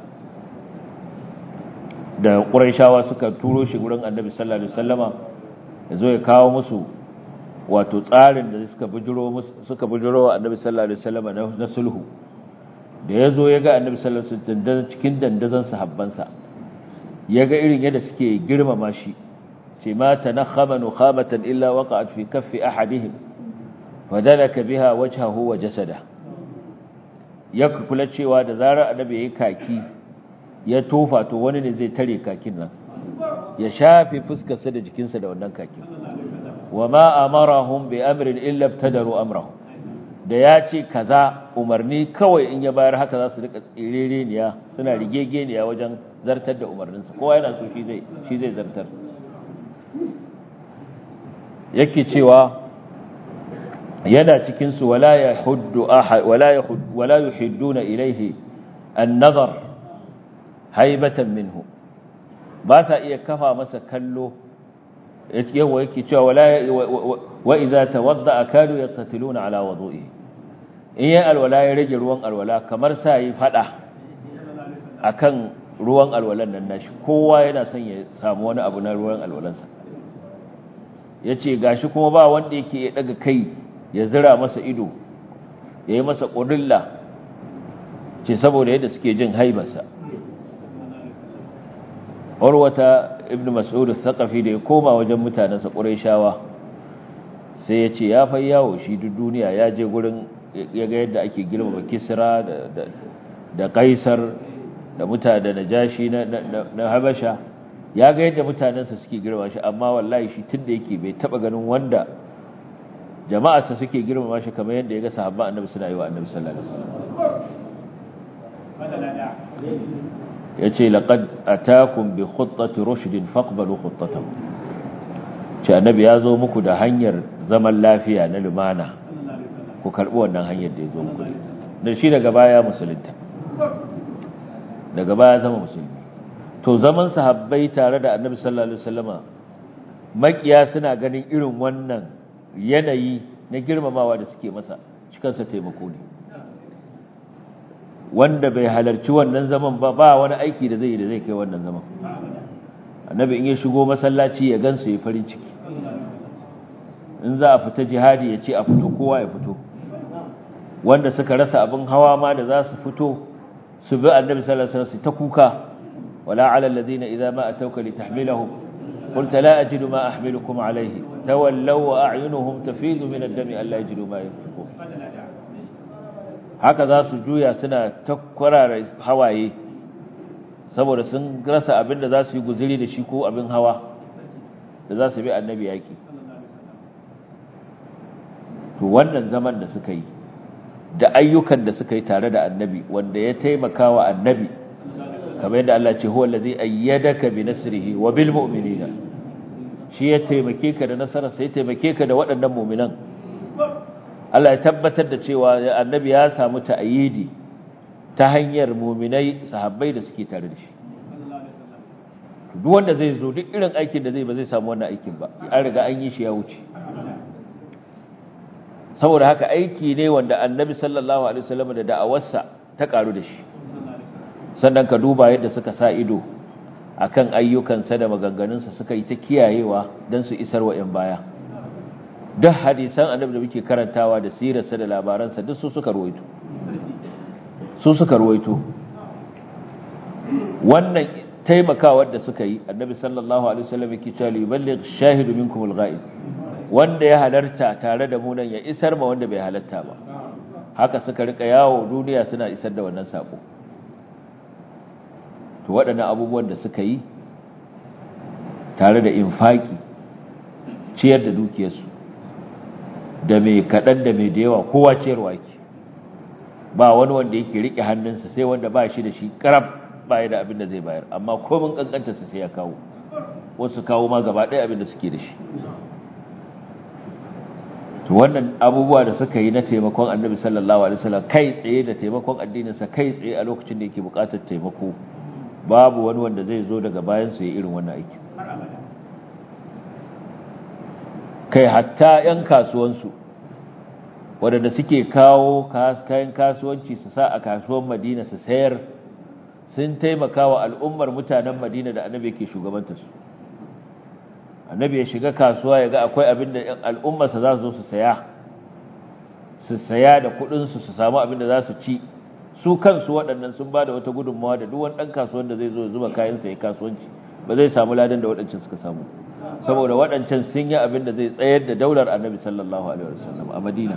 Qurayshawa suka turo shi gurin annabi sallallahu alaihi wasallama yazo ya kawo musu wato tsarin da suka bujiro wa annabi sallallahu alaihi wasallama na sulhu. Da ya zo ya ga annabi sallallahu alaihi wasallam cikin dandazon sahabbansa, ya ga irin yadda suke girmama shi, ce ma tanakhama nukhamatan illa waqa'at fi kaffi ahadihim fadalaka biha wajhahu wa jasada. Ya kula cewa da zarar annabi yayi kaki ya tofa, to wani ne zai tare kakin nan ya shafe fuskarsa da jikinsa da wannan kakin. wa ma amarahum bi amrin illa ibtadaru amrahu. Da ya ce kaza umarni kawai in ya bayar haka za su rika tsirereniya suna rigegeniya wajen zartar da umarninsa, kowa yana so shi zai zartar. Yake cewa yana cikin su wala yuhidduna ilayhi an-nazar haibatan minhu, ba sa iya kafa masa kallo. Yawa yake cewa wa idza tawadda kadu yaqtatiluna ala wudu'i, in ya alwala ya rage ruwan alwala kamar sa yi fada akan ruwan alwalan nan nashi, kowa yana son ya samu wani abu na ruwan alwalansa. Yace gashi kuma ba wanda yake ya daga kai ya zira masa ido yayi masa qudilla, ce saboda yadda suke jin haibarsa. Urwata ibn Mas'ud al-Thaqafi da ya koma wajen mutanensa Qurayshawa sai ya ce ya fa yawo shi duk duniya, ya je gurin ya ga yadda ake girmama Kisra da Kaisar da mutanen Najashi na Habasha, ya ga yadda mutanensa suke girmama shi, amma wallahi shi tunda yake bai taba ganin wanda jama'arsa suke girmama shi kamar yadda ya ga sahabban Annabi suna yi wa Annabi sallallahu alaihi wasallam. yace laqad ataakum bi khuttati rushdin faqbalu khuttatahu, ce annabi ya zo muku da hanyar zaman lafiya na lumana, ku karbi wannan hanyar da ya zo muku da shi. Daga baya musulunta, daga baya zama musulmi. To zaman sahabbai tare da annabi sallallahu alaihi wasallama, makiya suna ganin irin wannan yanayi na girmamawa da suke masa, cikansa taimako ne. wanda bai halarci wannan zaman ba wani aiki da zai kai wannan zaman. Annabi in ya shigo masallaci ya gansu ya farin ciki, in za a fita jihadi ya ce a fito, kowa ya fito. Wanda suka rasa abin hawa ma da za su fito su bi Annabi sallallahu alaihi wasallam ta kuka, wala ala alladhina idza ma atawka litahmilahum qulta la ajidu ma ahmilukum alayhi tawallaw wa a'yunuhum tafidu min ad-dami alla yajidu ma yunfiqun. Haka za su juya suna ta kwarara hawaye saboda sun rasa abin da za su yi guzuri da shi ko abin hawa da za su bi Annabi yaki. To wannan zaman da suka yi da ayyukan da suka yi tare da Annabi, wanda ya taimaka wa Annabi, kamar yadda Allah ce huwa allazi ayyadaka bi nasrihi wa bil mu'minina, shi ya taimake ka da nasara, sai taimake ka da waɗannan mu'minan. Allah ya tabbatar da cewa Annabi ya samu ta'yidi ta hanyar mu'minai sahabbai da suke tare da shi. Duk wanda zai zo duk irin aikin da zai ba zai samu wannan aikin ba, an riga an yi shi ya wuce. Saboda haka aiki ne wanda Annabi sallallahu alaihi wasallam da da'awarsa ta karu da shi. Sannan ka duba yadda suka sa ido akan ayyukansa da maganganunsa, suka yi ta kiyayewa don su isar wa 'yan baya. Duk hadisan Annabi da muke karantawa da sirarsa da labaransa duk su suka ruwaito. Wannan taimakawar da suka yi, Annabi sallallahu alaihi wasallam yake cewa yuballigh shahidu minkum al-ghaib, wanda ya halarta tare da mu nan ya isar ma wanda bai halarta ba. Haka suka rika yawo duniya suna isar da wannan sako. To waɗannan abubuwan da suka yi tare da infaki, ciyar da dukiyarsu, da mai kaɗan da mai da yawa, kowa ciyarwa ke, ba wani wanda yake riƙe hannunsa sai wanda ba shi da shi karab baya da abin da zai bayar, amma komin ƙanƙantarsa sai ya kawo, wasu kawo ma gaba ɗaya abin da suke da shi. To wannan abubuwa da suka yi na taimakon Annabi sallallahu alaihi wasallam kai tsaye da taimakon addininsa kai tsaye a lokacin da yake buƙatar taimako, babu wani wanda zai zo daga bayan su yi irin wannan aiki. Kai hatta 'yan kasuwansu waɗanda suke kawo kayan kasuwanci su sa a kasuwan Madina su sayar, sun taimaka wa al'ummar mutanen Madina da Annabi yake shugabanta su. Annabi ya shiga kasuwa ya ga akwai abin da al'ummarsa za su zo su saya da kuɗinsu su samu abin da za su ci. Su kansu waɗannan sun ba da wata gudunmawa da duk wani ɗan kasuwan da zai zo zuba kayansa ya kasuwanci ba zai samu ladan da waɗancan suka samu, saboda waɗancan sun yi abin da zai tsayar da daular Annabi sallallahu alaihi wasallam a Madina.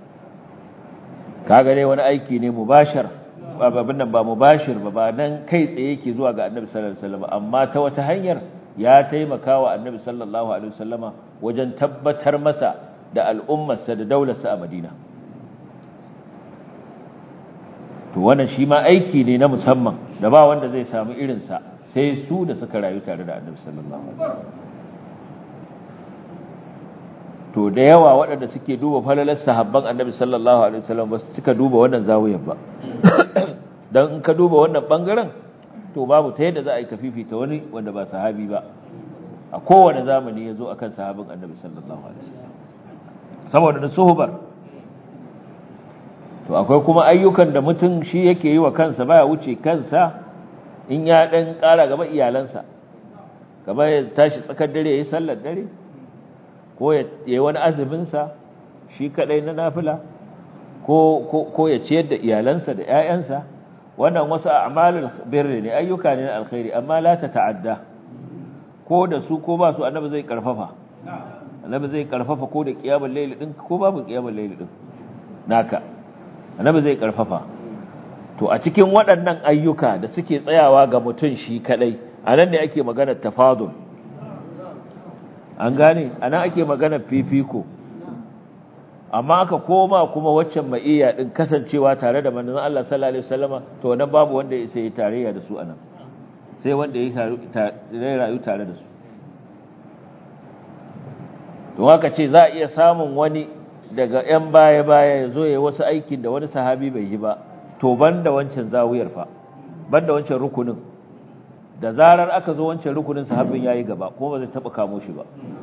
Kaga dai wani aiki ne mubashir, abin nan ba mubashir ba nan kai tsaye yake zuwa ga Annabi sallallahu alaihi wasallam, amma ta wata hanyar ya taimaka wa Annabi sallallahu alaihi wasallama wajen tabbatar masa da al'ummarsa da daularsa a Madina. To wannan shi ma aiki ne na musamman da ba wanda zai samu irinsa sai su da suka rayu tare da Annabi sallallahu alaihi wasallam. To da yawa waɗanda suke duba falalar sahabban Annabi sallallahu alaihi wasallam ba su cika duba wannan zawiyar ba. Dan in ka duba wannan bangaren to babu ta yadda za a yi kafifita wani wanda ba sahabi ba a kowane zamani ya zo akan sahabin Annabi sallallahu alaihi wasallam, saboda da suhubar. To akwai kuma ayyukan da mutum shi yake yi wa kansa baya wuce kansa, in ya dan ƙara gaba iyalansa, gaba ya tashi tsakar dare yayi sallar dare, ko ya yi wani azumin sa shi kadai na nafila, ko ya ciyar da iyalansa da ƴaƴansa. Wannan wasu a'malul birri ne, ayyuka ne na alkhairi, amma la ta ta'adda, ko da su ko ba su Annabi zai karfafa. Annabi zai karfafa ko da qiyamul layl din ko babu qiyamul layl din naka, Annabi zai karfafa. To a cikin waɗannan ayyuka da suke tsayawa ga mutum shi kadai, anan ne ake magana tafadul. An gane, anan ake magana fifiko. Amma aka koma kuma waccan ma'iyya din kasancewa tare da manzon Allah sallallahu alaihi wasallama, to nan babu wanda ya sai tarayya da su anan, sai wanda ya rayu tare da su. To haka ce za a iya samun wani daga ƴan baya ya zo ya wasu aikin da wani sahabi bai yi ba, to banda wancan zawiyar fa, banda wancan rukunin, da zarar aka zo wancan rukunin sahabin yayi gaba kuma ba zai taba kamo shi ba.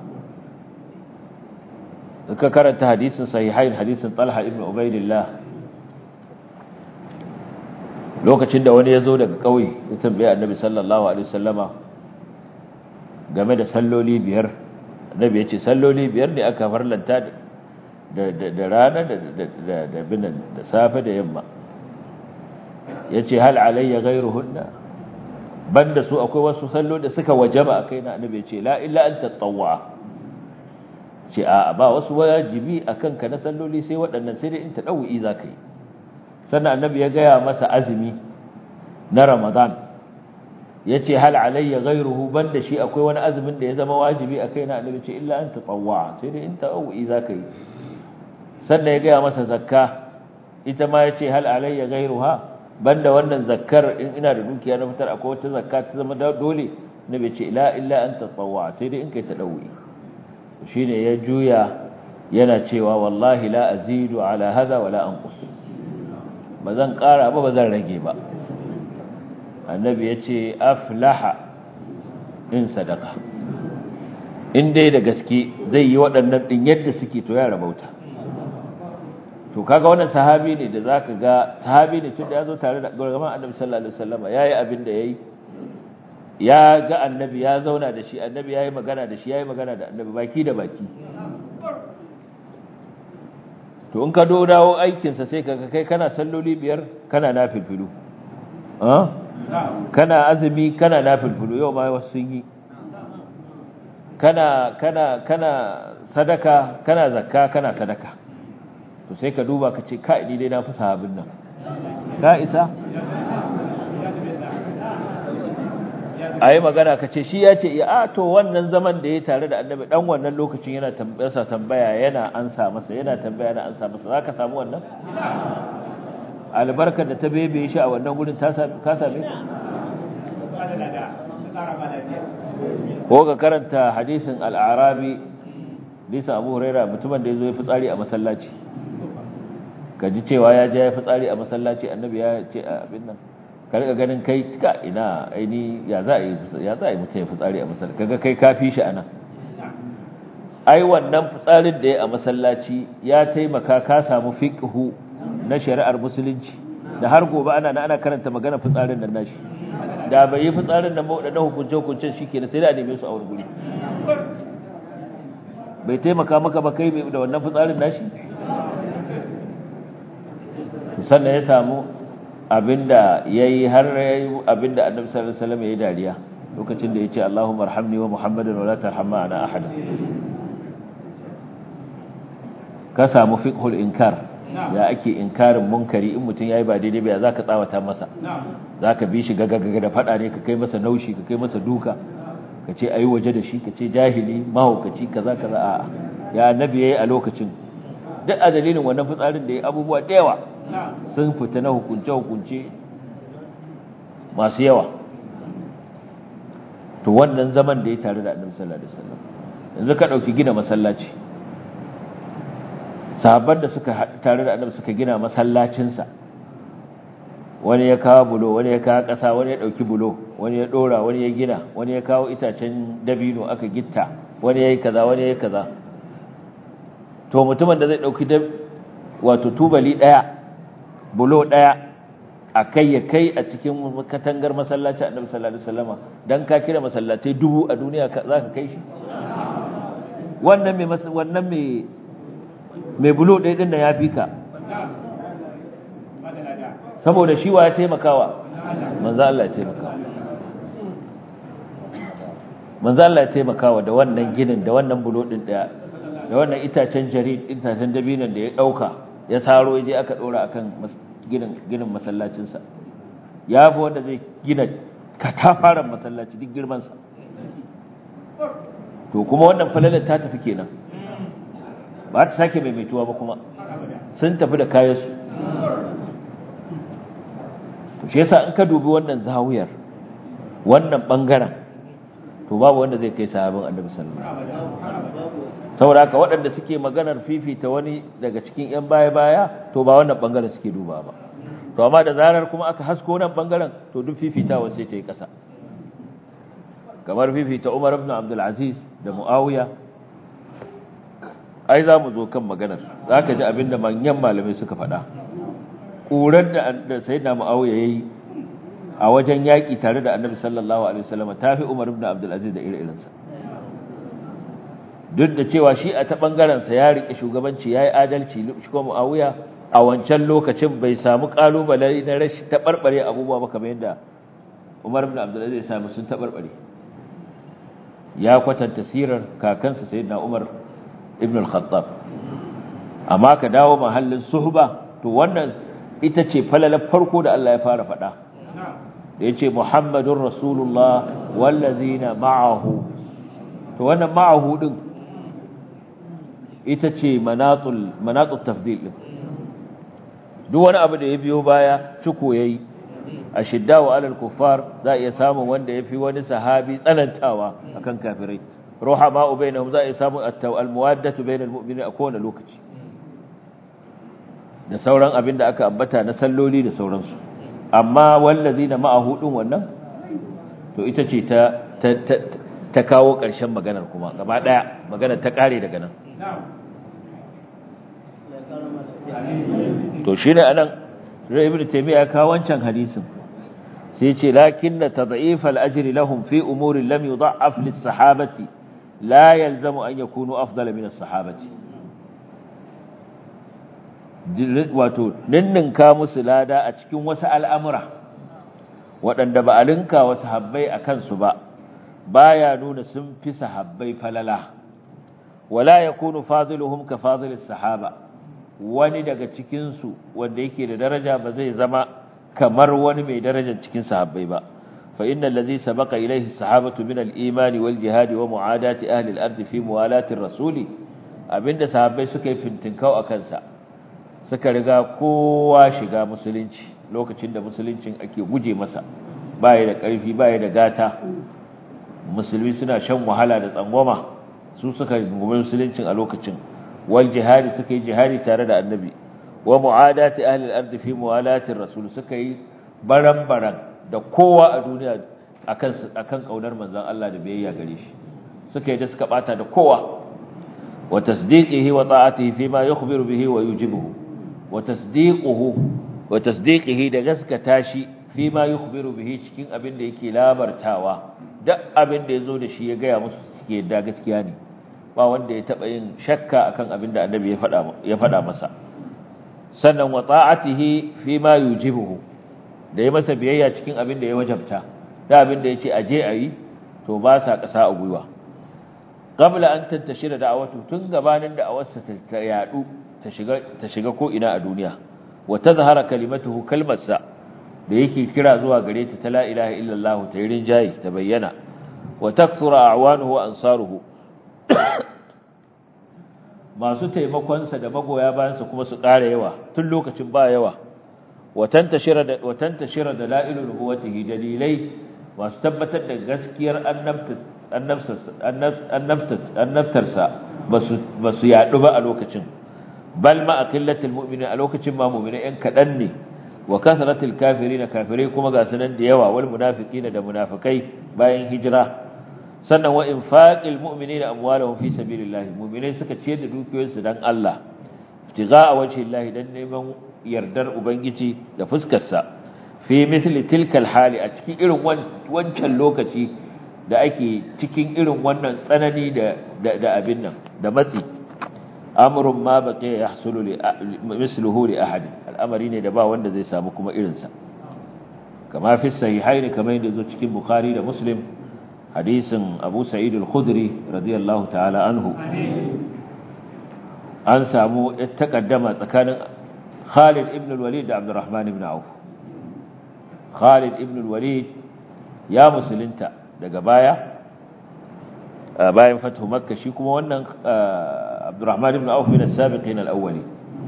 Ka karanta hadisin sahihain, hadisin Talha ibn Ubaydillah lokacin da wani ya zo daga ƙauye ya tambaye annabi sallallahu alaihi wasallama game da salloli biyar. Annabi ya ce salloli biyar ne aka farlanta da rana da binan da safe da yamma. Ya ce hal alayya ghayruhunna, banda su akwai wasu sallo da suka wajaba a kaina. Annabi ya ce la illa an tatawwa, ce a ba wasu wajibi akan ka na salloli sai waɗannan, sai dai in tadawwi zaka yi. Sannan annabi ya gaya masa azumi na Ramadan, ya ce hal alayya ghayruhu, banda shi akwai wani azumin da ya zama wajibi a kaina. Annabi ce illa an tatawwa, sai dai in tadawwi zaka yi. Sannan ya gaya masa zakka, ita ma ya ce hal alayya ghayruha, banda wannan zakkar in ina da dukiya na fitar akwai wata zakka ta zama dole. Nabi ce la illa an tatawwa, sai dai in kai tadawwi. Shine ya juya yana cewa wallahi la azidu ala hadha wala anqus, bazan kara ba bazan rage ba. Annabi ya ce aflaha in sadaka, in dai da gaske zai yi waɗannan din yadda suke to ya rabauta. To kaga wannan sahabi ne da zaka ga sahabi ne tun da yazo tare da gaban Annabi sallallahu alaihi wasallam, yayi abin da yayi, ya ga Annabi, ya zauna da shi, Annabi yayi magana da shi, yayi magana da Annabi baki da baki. To in ka dawo aikin sa sai kaga kai kana salloli biyar, kana nafilfilu, kana azumi, kana nafilfilu, yau ma wasu sun yi, kana sadaka, kana zakka, kana sadaka. To sai ka duba ka ce kai ni dai na fi sahabin nan, ka isa ayi magana ka ce shi ya ce a to wannan zaman da ya tare da Annabi dan wannan lokacin yana tambaya yana ansa masa, yana tambaya yana ansa masa, zaka samu wannan albarkar da ta bebe shi a wannan gurin ka same ko ka karanta hadisin al-Arabi bisa Abu Hurairah, mutumin da yazo ya fitsari a masallaci, ka ji cewa ya je ya fitsari a masallaci. Annabi ya ce abin nan, ka riga ganin kai ka ina aini ya za a yi mutum ya fitsari a masallaci, kaga kai kafi shi anan. Ai wannan fitsarin da ya a masallaci ya taimaka ka samu fiqhu na shari'ar musulunci, da har gobe ana karanta magana fitsarin nan nashi. Da bai yi fitsarin nan ba da hukunce shikenan sai da neme su a wani guri. Bai taimaka maka ba kai da wannan fitsarin nashi. Sannan ya samu abinda yayi, har yayi abinda Annabi sallallahu alaihi wasallam yayi dariya lokacin da yace Allahumma arhamni wa Muhammadan wa la tarhamma ana ahada. Ka samu fiqhul inkar, ya ake inkarin munkari, in mutun yayi ba daidai ba ya zaka tsawata masa, zaka bi shi gagagaga da fada ne, ka kai masa naushi, ka kai masa duka, ka ce ayi waje da shi, ka ce jahili mahaukaci kaza kaza. A'a, ya Annabi yayi a lokacin. Duk a dalilin wannan fitsarin da yayi abubuwa da yawa sun fita na hukunce masu yawa. To wannan zaman da ya tare da Annabi sallallahu alaihi wasallam, yanzu ka dauki gina masallaci, sahabban da suka tare da Annabi suka gina masallacinsa, wani ya kawo bulo, wani ya kawo ƙasa, wani ya dauki bulo, wani ya dora, wani ya gina, wani ya kawo itacen dabino aka gitta, wani yayi kaza, wani yayi kaza. To mutumin da zai dauki wato tubali daya, bulo daya akai ya kai a cikin katangar masallaci Annabi sallallahu alaihi wasallama, dan ka kira masallatai 1000 a duniya zaka kai shi? Wannan mai bulo ɗaya din da ya fi ka, saboda shi wa ya taimakawa? Manzo Allah ya taimakawa. Manzo Allah ya taimakawa da wannan ginin, da wannan bulo din daya, da wannan itacen jarid, itacen dabinan da ya dauka ya saro je aka dora akan ginin masallacinsa. Ya fi wanda zai gina katafaren masallaci duk girmansa. To kuma wannan falalar ta tafi kenan, ba ta sake maimaituwa ba, kuma sun tafi da kayansu. To shi yasa in ka dubi wannan zawiyar, wannan bangaren, to babu wanda zai kai sahabin Annabi sallallahu alaihi wasallam. Saboda haka waɗanda suke maganar fifita wani daga cikin ƴan baya-baya, to ba wannan bangaren suke duba ba. To amma da zarar kuma aka hasko nan bangaren, to duk fifitawa sai ta yi ƙasa. Kamar fifita Umar ibn Abdul Aziz da Muawiya, ai za mu zo kan maganar, za ka ji abinda manyan malamai suka faɗa. Ƙurar da Sayyidina Muawiya yayi a wajen yaƙi tare da annabi sallallahu alaihi wasallam tafi Umar ibn Abdul Aziz da ire-irensa duk da cewa shi a ta bangaren sa ya rike shugabanci yayi adalci shi kuma Muawiya a wancan lokacin bai samu kalubale na rashi ta barbare abubuwa ba kamar yadda Umar ibn Abdul Aziz ya samu sun ta barbare ya kwatanta sirar kakansa sayyidina Umar ibn al-Khattab amma ka dawo mahallin suhba to wannan ita ce falalar farko da Allah ya fara faɗa da yace Muhammadur Rasulullah wallazina ma'ahu to wannan ma'ahu din ita ce manatut tafdil din duk wani abu da ya biyo baya ciko yayi ashiddaw alal kuffar za iya samu wanda yafi wani sahabi tsanantawa akan kafirai ruhama bainahum za iya samu al-muwaddatu bainal mu'minin a kowane lokaci da sauran abin da aka ambata na salloli da sauransu amma wallazina ma'ahu din wannan to ita ce ta kawo ƙarshen maganar kuma gaba daya maganar ta kare daga nan to shine anan Ibn Taymiyyah ya kawo wancan hadisin sai ce lakinna tad'if al-ajri lahum fi umurin lam yudha'af lis-sahabati la yalzamu an yakunu afdala min as-sahabati wato ninninka musu lada a cikin wasu al'amura waɗanda ba a linka wasu sahabbai a kansu ba baya nuna sun fi sahabbai falala wala yakunu fadiluhum ka fadilis sahaba wani daga cikinsu wanda yake da daraja ba zai zama kamar wani mai darajar cikin sahabbai ba fa innal ladhi sabaqa ilayhi sahabatu min al-iman wal jihad wa mu'adati ahli al-ard fi muwalati ar-rasuli abinda sahabbai suka yi fintinkau akan sa suka riga kowa shiga musulunci lokacin da musuluncin ake guje masa baya da ƙarfi baya da gata musulmi suna shan wahala da tsangwama su suka gumi musuluncin a lokacin wal jihadi suka yi jihadi tare da annabi wa mu'adati ahli al-ard fi muwalati ar-rasul suka yi baran-baran da kowa a duniya akan kaunar manzon Allah da biyayya gare shi suka yi da suka bata da kowa wa tasdiqihi wa ta'atihi fi ma yukhbiru bihi wa yujibuhu wa tasdiqihi da gaskata shi fi ma yukhbiru bihi cikin abin da yake labartawa duk abin da yazo da shi ya gaya musu suke da gaskiya ne ba wanda ya taba yin shakka akan abin da annabi ya faɗa masa sannan wa ta'atihi fi ma yujibuhu da ya masa biyayya cikin abin da ya wajabta da abin da yace aje ayi to ba sa kasa a gwiwa qabla an tantashira da'awatu tun gabanin da'awarsa ta yadu ta shiga ko ina a duniya wa tazhara kalimatuhu kalmarsa da yake kira zuwa gare ta la ilaha illallah ta yirin jayi ta bayyana wa takthura a'wanuhu wa ansaruhu masu taimakon sa da magoya bayan sa kuma su ƙara yawa tun lokacin ba yawa wa tantashira dalailul nubuwatihi dalilai masu tabbatar da gaskiyar annabtarsa basu yadu ba a lokacin bal ma aqillatul mu'minin a lokacin ma mu'minai yan kadan ne wa kasratul kafirin kafirai kuma ga sanan da yawa wal munafiqina da munafikai bayan hijira sannan wa infaqil mu'minina amwalahum fi sabilillah mu'minai suka ciyar da dukiyoyinsu dan Allah ibtigha'a wajhillahi dan neman yardar ubangiji da fuskar sa fi misli tilkal hali a cikin irin wancan lokaci da ake cikin irin wannan tsanani da abin nan da matsi amrun ma baqi yahsulu li misluhu li ahad al'amari ne da ba wanda zai samu kuma irin sa kama fi sahihaini kamar yadda zo cikin bukhari da muslim hadisin abu sa'id al-khudri radiyallahu ta'ala anhu an samu takaddama tsakanin Khalid ibn al-Walid da Abdurrahman ibn Auf Khalid ibn al-Walid ya musulunta daga bayan fatu makka shi kuma wannan Abdurrahman ibn Auf min as-sabiqin al-awwali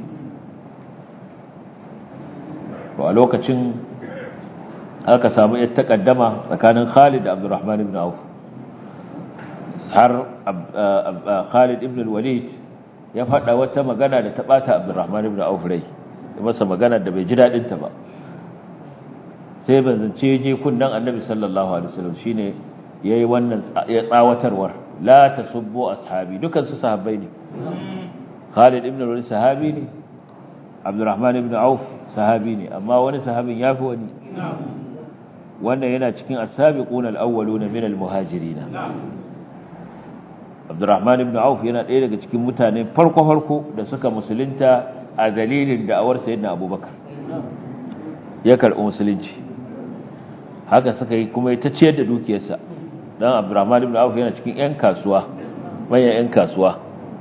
wa lokacin aka samu takaddama tsakanin Khalid da Abdurrahman ibn Auf har Khalid ibn al-Walid ya faɗa wata magana da ta bata Abdurrahman ibn Auf rai masa magana da bai ji dadin ta ba sai banzance je kunnan Annabi sallallahu alaihi wasallam shine yayi wannan ya tsawatarwar la tasubbu ashabi dukan su sahabbai ne Khalid ibn al-Walid sahabi ne Abdurrahman ibn Auf sahabi ne amma wani sahabin yafi wani wannan yana cikin as-sabiquna al-awwaluna min al-muhajirin. Abdurrahman ibn Auf yana ɗaya daga cikin mutane farko da suka musulunta a dalilin da'awar sayyidina Abubakar ya karɓi musulunci. Haka suka yi kuma ya ta ciyar da dukiyarsa, dan Abdurrahman ibn Auf yana cikin manyan 'yan kasuwa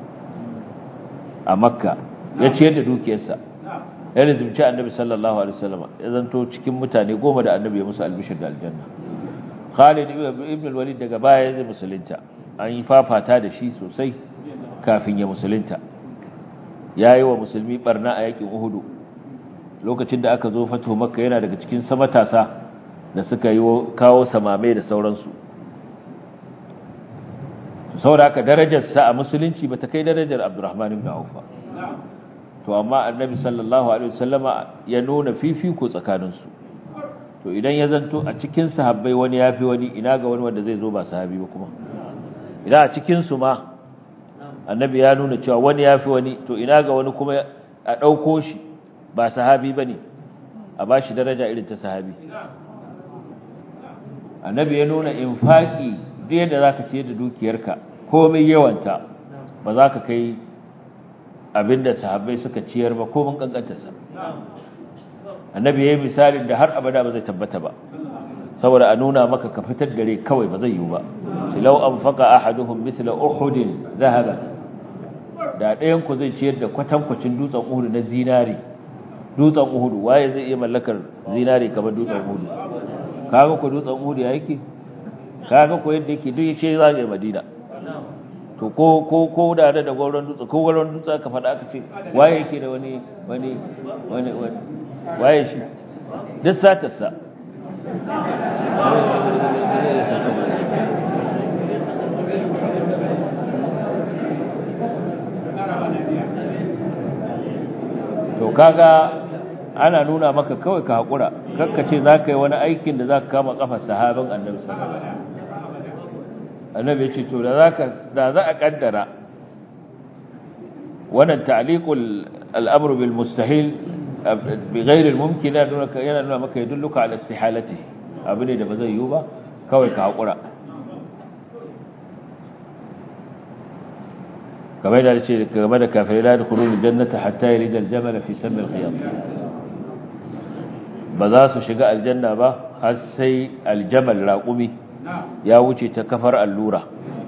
a Makka, ya ciyar da dukiyarsa, ya rizumci annabi sallallahu alaihi wasallam, ya zanto cikin mutane 10 da annabi ya musu albishir da aljanna. Khalid ibn al-Walid daga baya ya musulunta, an yi fafata da shi sosai kafin ya musulunta. Yayi wa musulmi barna a yakin Uhud. Lokacin da aka zo fatu Makka yana daga cikin matasa da suka yi kawo samame da sauransu. Saboda haka darajarsa a musulunci bata kai darajar Abdurrahman ibn Auf ba. To amma annabi sallallahu alaihi wasallama ya nuna fifiko tsakaninsu. To idan ya zanto a cikin sahabbai wani yafi wani, ina ga wani wanda zai zo ba sahabi ba kuma. Idan a cikin su ma annabi ya nuna cewa wani yafi wani, to ina ga wani kuma a dauko shi ba sahabi bane a bashi daraja irin ta sahabi. Annabi ya nuna infaki duk yadda zaka ciyar da dukiyarka komai yawanta ba za ka kai abinda sahabbai suka ciyar ba ko mun kankantarsa. Annabi yayi misalin da har abada ba zai tabbata ba, saboda a nuna maka ka fitar da rai kawai ba zai yiwu ba. Law anfaqa ahaduhum mithla uhudin dhahaba, da ɗayan ku zai ciyar da kwatankwacin dutsen Uhud na zinari. Dutsen Uhud waye zai iya mallakar zinari kamar dutsen Uhud? Kaga ko dutsen Uhud ya yake, kaga ko yadda yake duk yace za ga Madina. To ko da gauran dutse ko gauran dutse aka faɗa aka ce waye yake da wani waye shi duk satarsa. To kaga ana nuna maka kawai ka haƙura, kakkace za ka yi wani aikin da za ka kama ƙafar sahabin annabi sallallahu alaihi wasallam. Annabi ya ce to da za a kaddara wannan ta'liqul al-amr bil mustahil bi ghayr al-mumkin yana nuna maka yadulluka ala istihalati, abu ne da ba zai yiwu ba, kawai ka haƙura. kamar da ce game da kafirai la yadkhulul jannata hatta yalija al-jamal fi sammi al-khiyat, ba za su shiga aljanna ba har sai aljamal raqumi ya wuce ta kafar allura.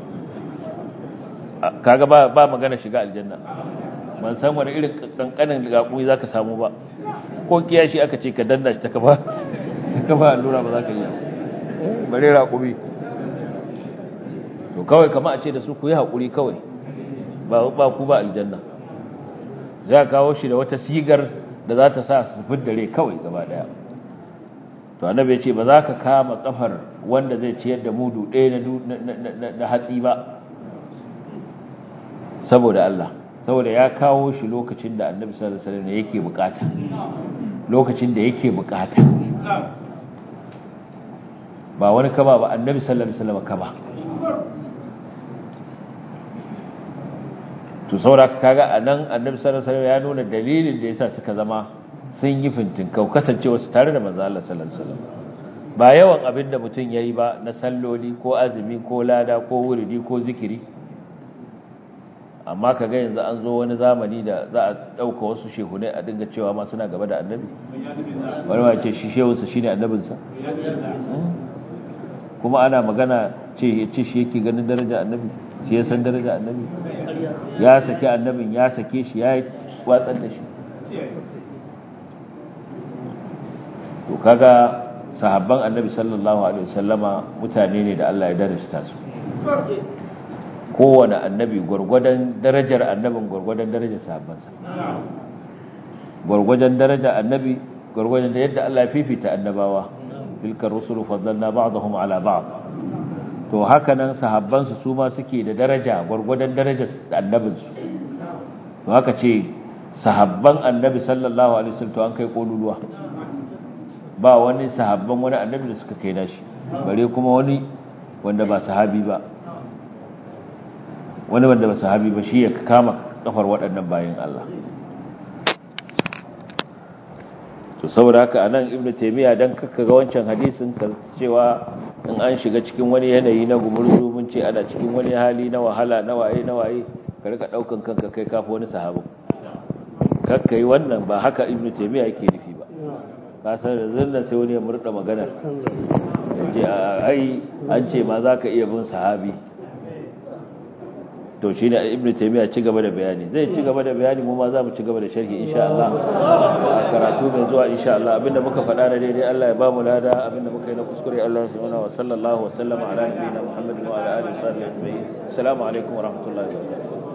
Kaga ba magana shiga aljanna, ban san wani irin kankanin raqumi zaka samu ba, ko kiyashi aka ce ka danna shi ta kafa allura ba za ka yi bare raqumi. To kawai kamar a ce da su ku yi hakuri kawai, ba ku ba aljanna. Za ka kawo shi da wata sigar da za ta sa su fiddare kawai gaba daya. To annabi ya ce ba za ka kama kafar wanda zai ciyar da mudu ɗaya na hatsi ba saboda Allah, saboda ya kawo shi lokacin da annabi sallallahu alaihi wasallam yake bukata, lokacin da yake bukata, ba wani kaba ba, annabi sallallahu alaihi wasallam kaba. To saboda kaga anan annabi sallallahu alaihi wasallam ya nuna dalilin da yasa suka zama sun yi fintinkau, kasancewa su tare da manzo Allah sallallahu alaihi wasallam. Ba yawan abin da mutum yayi ba na salloli ko azumi ko lada ko wuridi ko zikiri. Amma kaga yanzu an zo wani zamani da za a dauka wasu shehunai a dinga cewa ma suna gaba da annabi, wani ma ce shi shehunsa shine annabinsa, kuma ana magana ce shi yake ganin daraja annabi, shi ya san daraja annabi, ya saki annabin, ya sake shi, ya watsar da shi. To kaga sahabban annabi sallallahu alaihi wasallama mutane ne da Allah ya darasta su. Kowane annabi gurgurdan darajar annabin gurgurdan darajar sahabbansa. Gurgurdan darajar annabi gurgurdan da yadda Allah ya fifita annabawa. Tilka rusulu faddalna ba'dahum ala ba'd. To haka nan sahabbansu su ma suke da daraja gurgurdan darajar annabinsu. To haka ce sahabban annabi sallallahu alaihi wasallam to an kai koluluwa. Ba wani sahabban wani annabi da suka kai nashi, bare kuma wani wanda ba sahabi ba, wani wanda ba sahabi ba shi ya kama kafar waɗannan bayan Allah. to saboda haka anan ibnu taymiya dan kaka ga wancan hadisin ka cewa in an shiga cikin wani yanayi na gumurzu mun ce ana cikin wani hali na wahala na waye ka rika daukan kanka kai kafa wani sahabi kakkai wannan ba haka ibnu taymiya yake nufi ba ka san zanna sai wani ya murda magana yace ai an ce ma zaka iya bin sahabi to shine ibnu taymiya ci gaba da bayani zai ci gaba da bayani mu ma za mu ci gaba da sharhi insha Allah a karatu mai zuwa insha Allah abinda muka faɗa da daidai Allah ya ba mu lada abinda muka yi na kuskure Allah ya subhanahu wa sallallahu wa sallama ala nabiyina Muhammadin wa ala alihi wa sahbihi ajma'in assalamu alaikum wa rahmatullahi wa barakatuh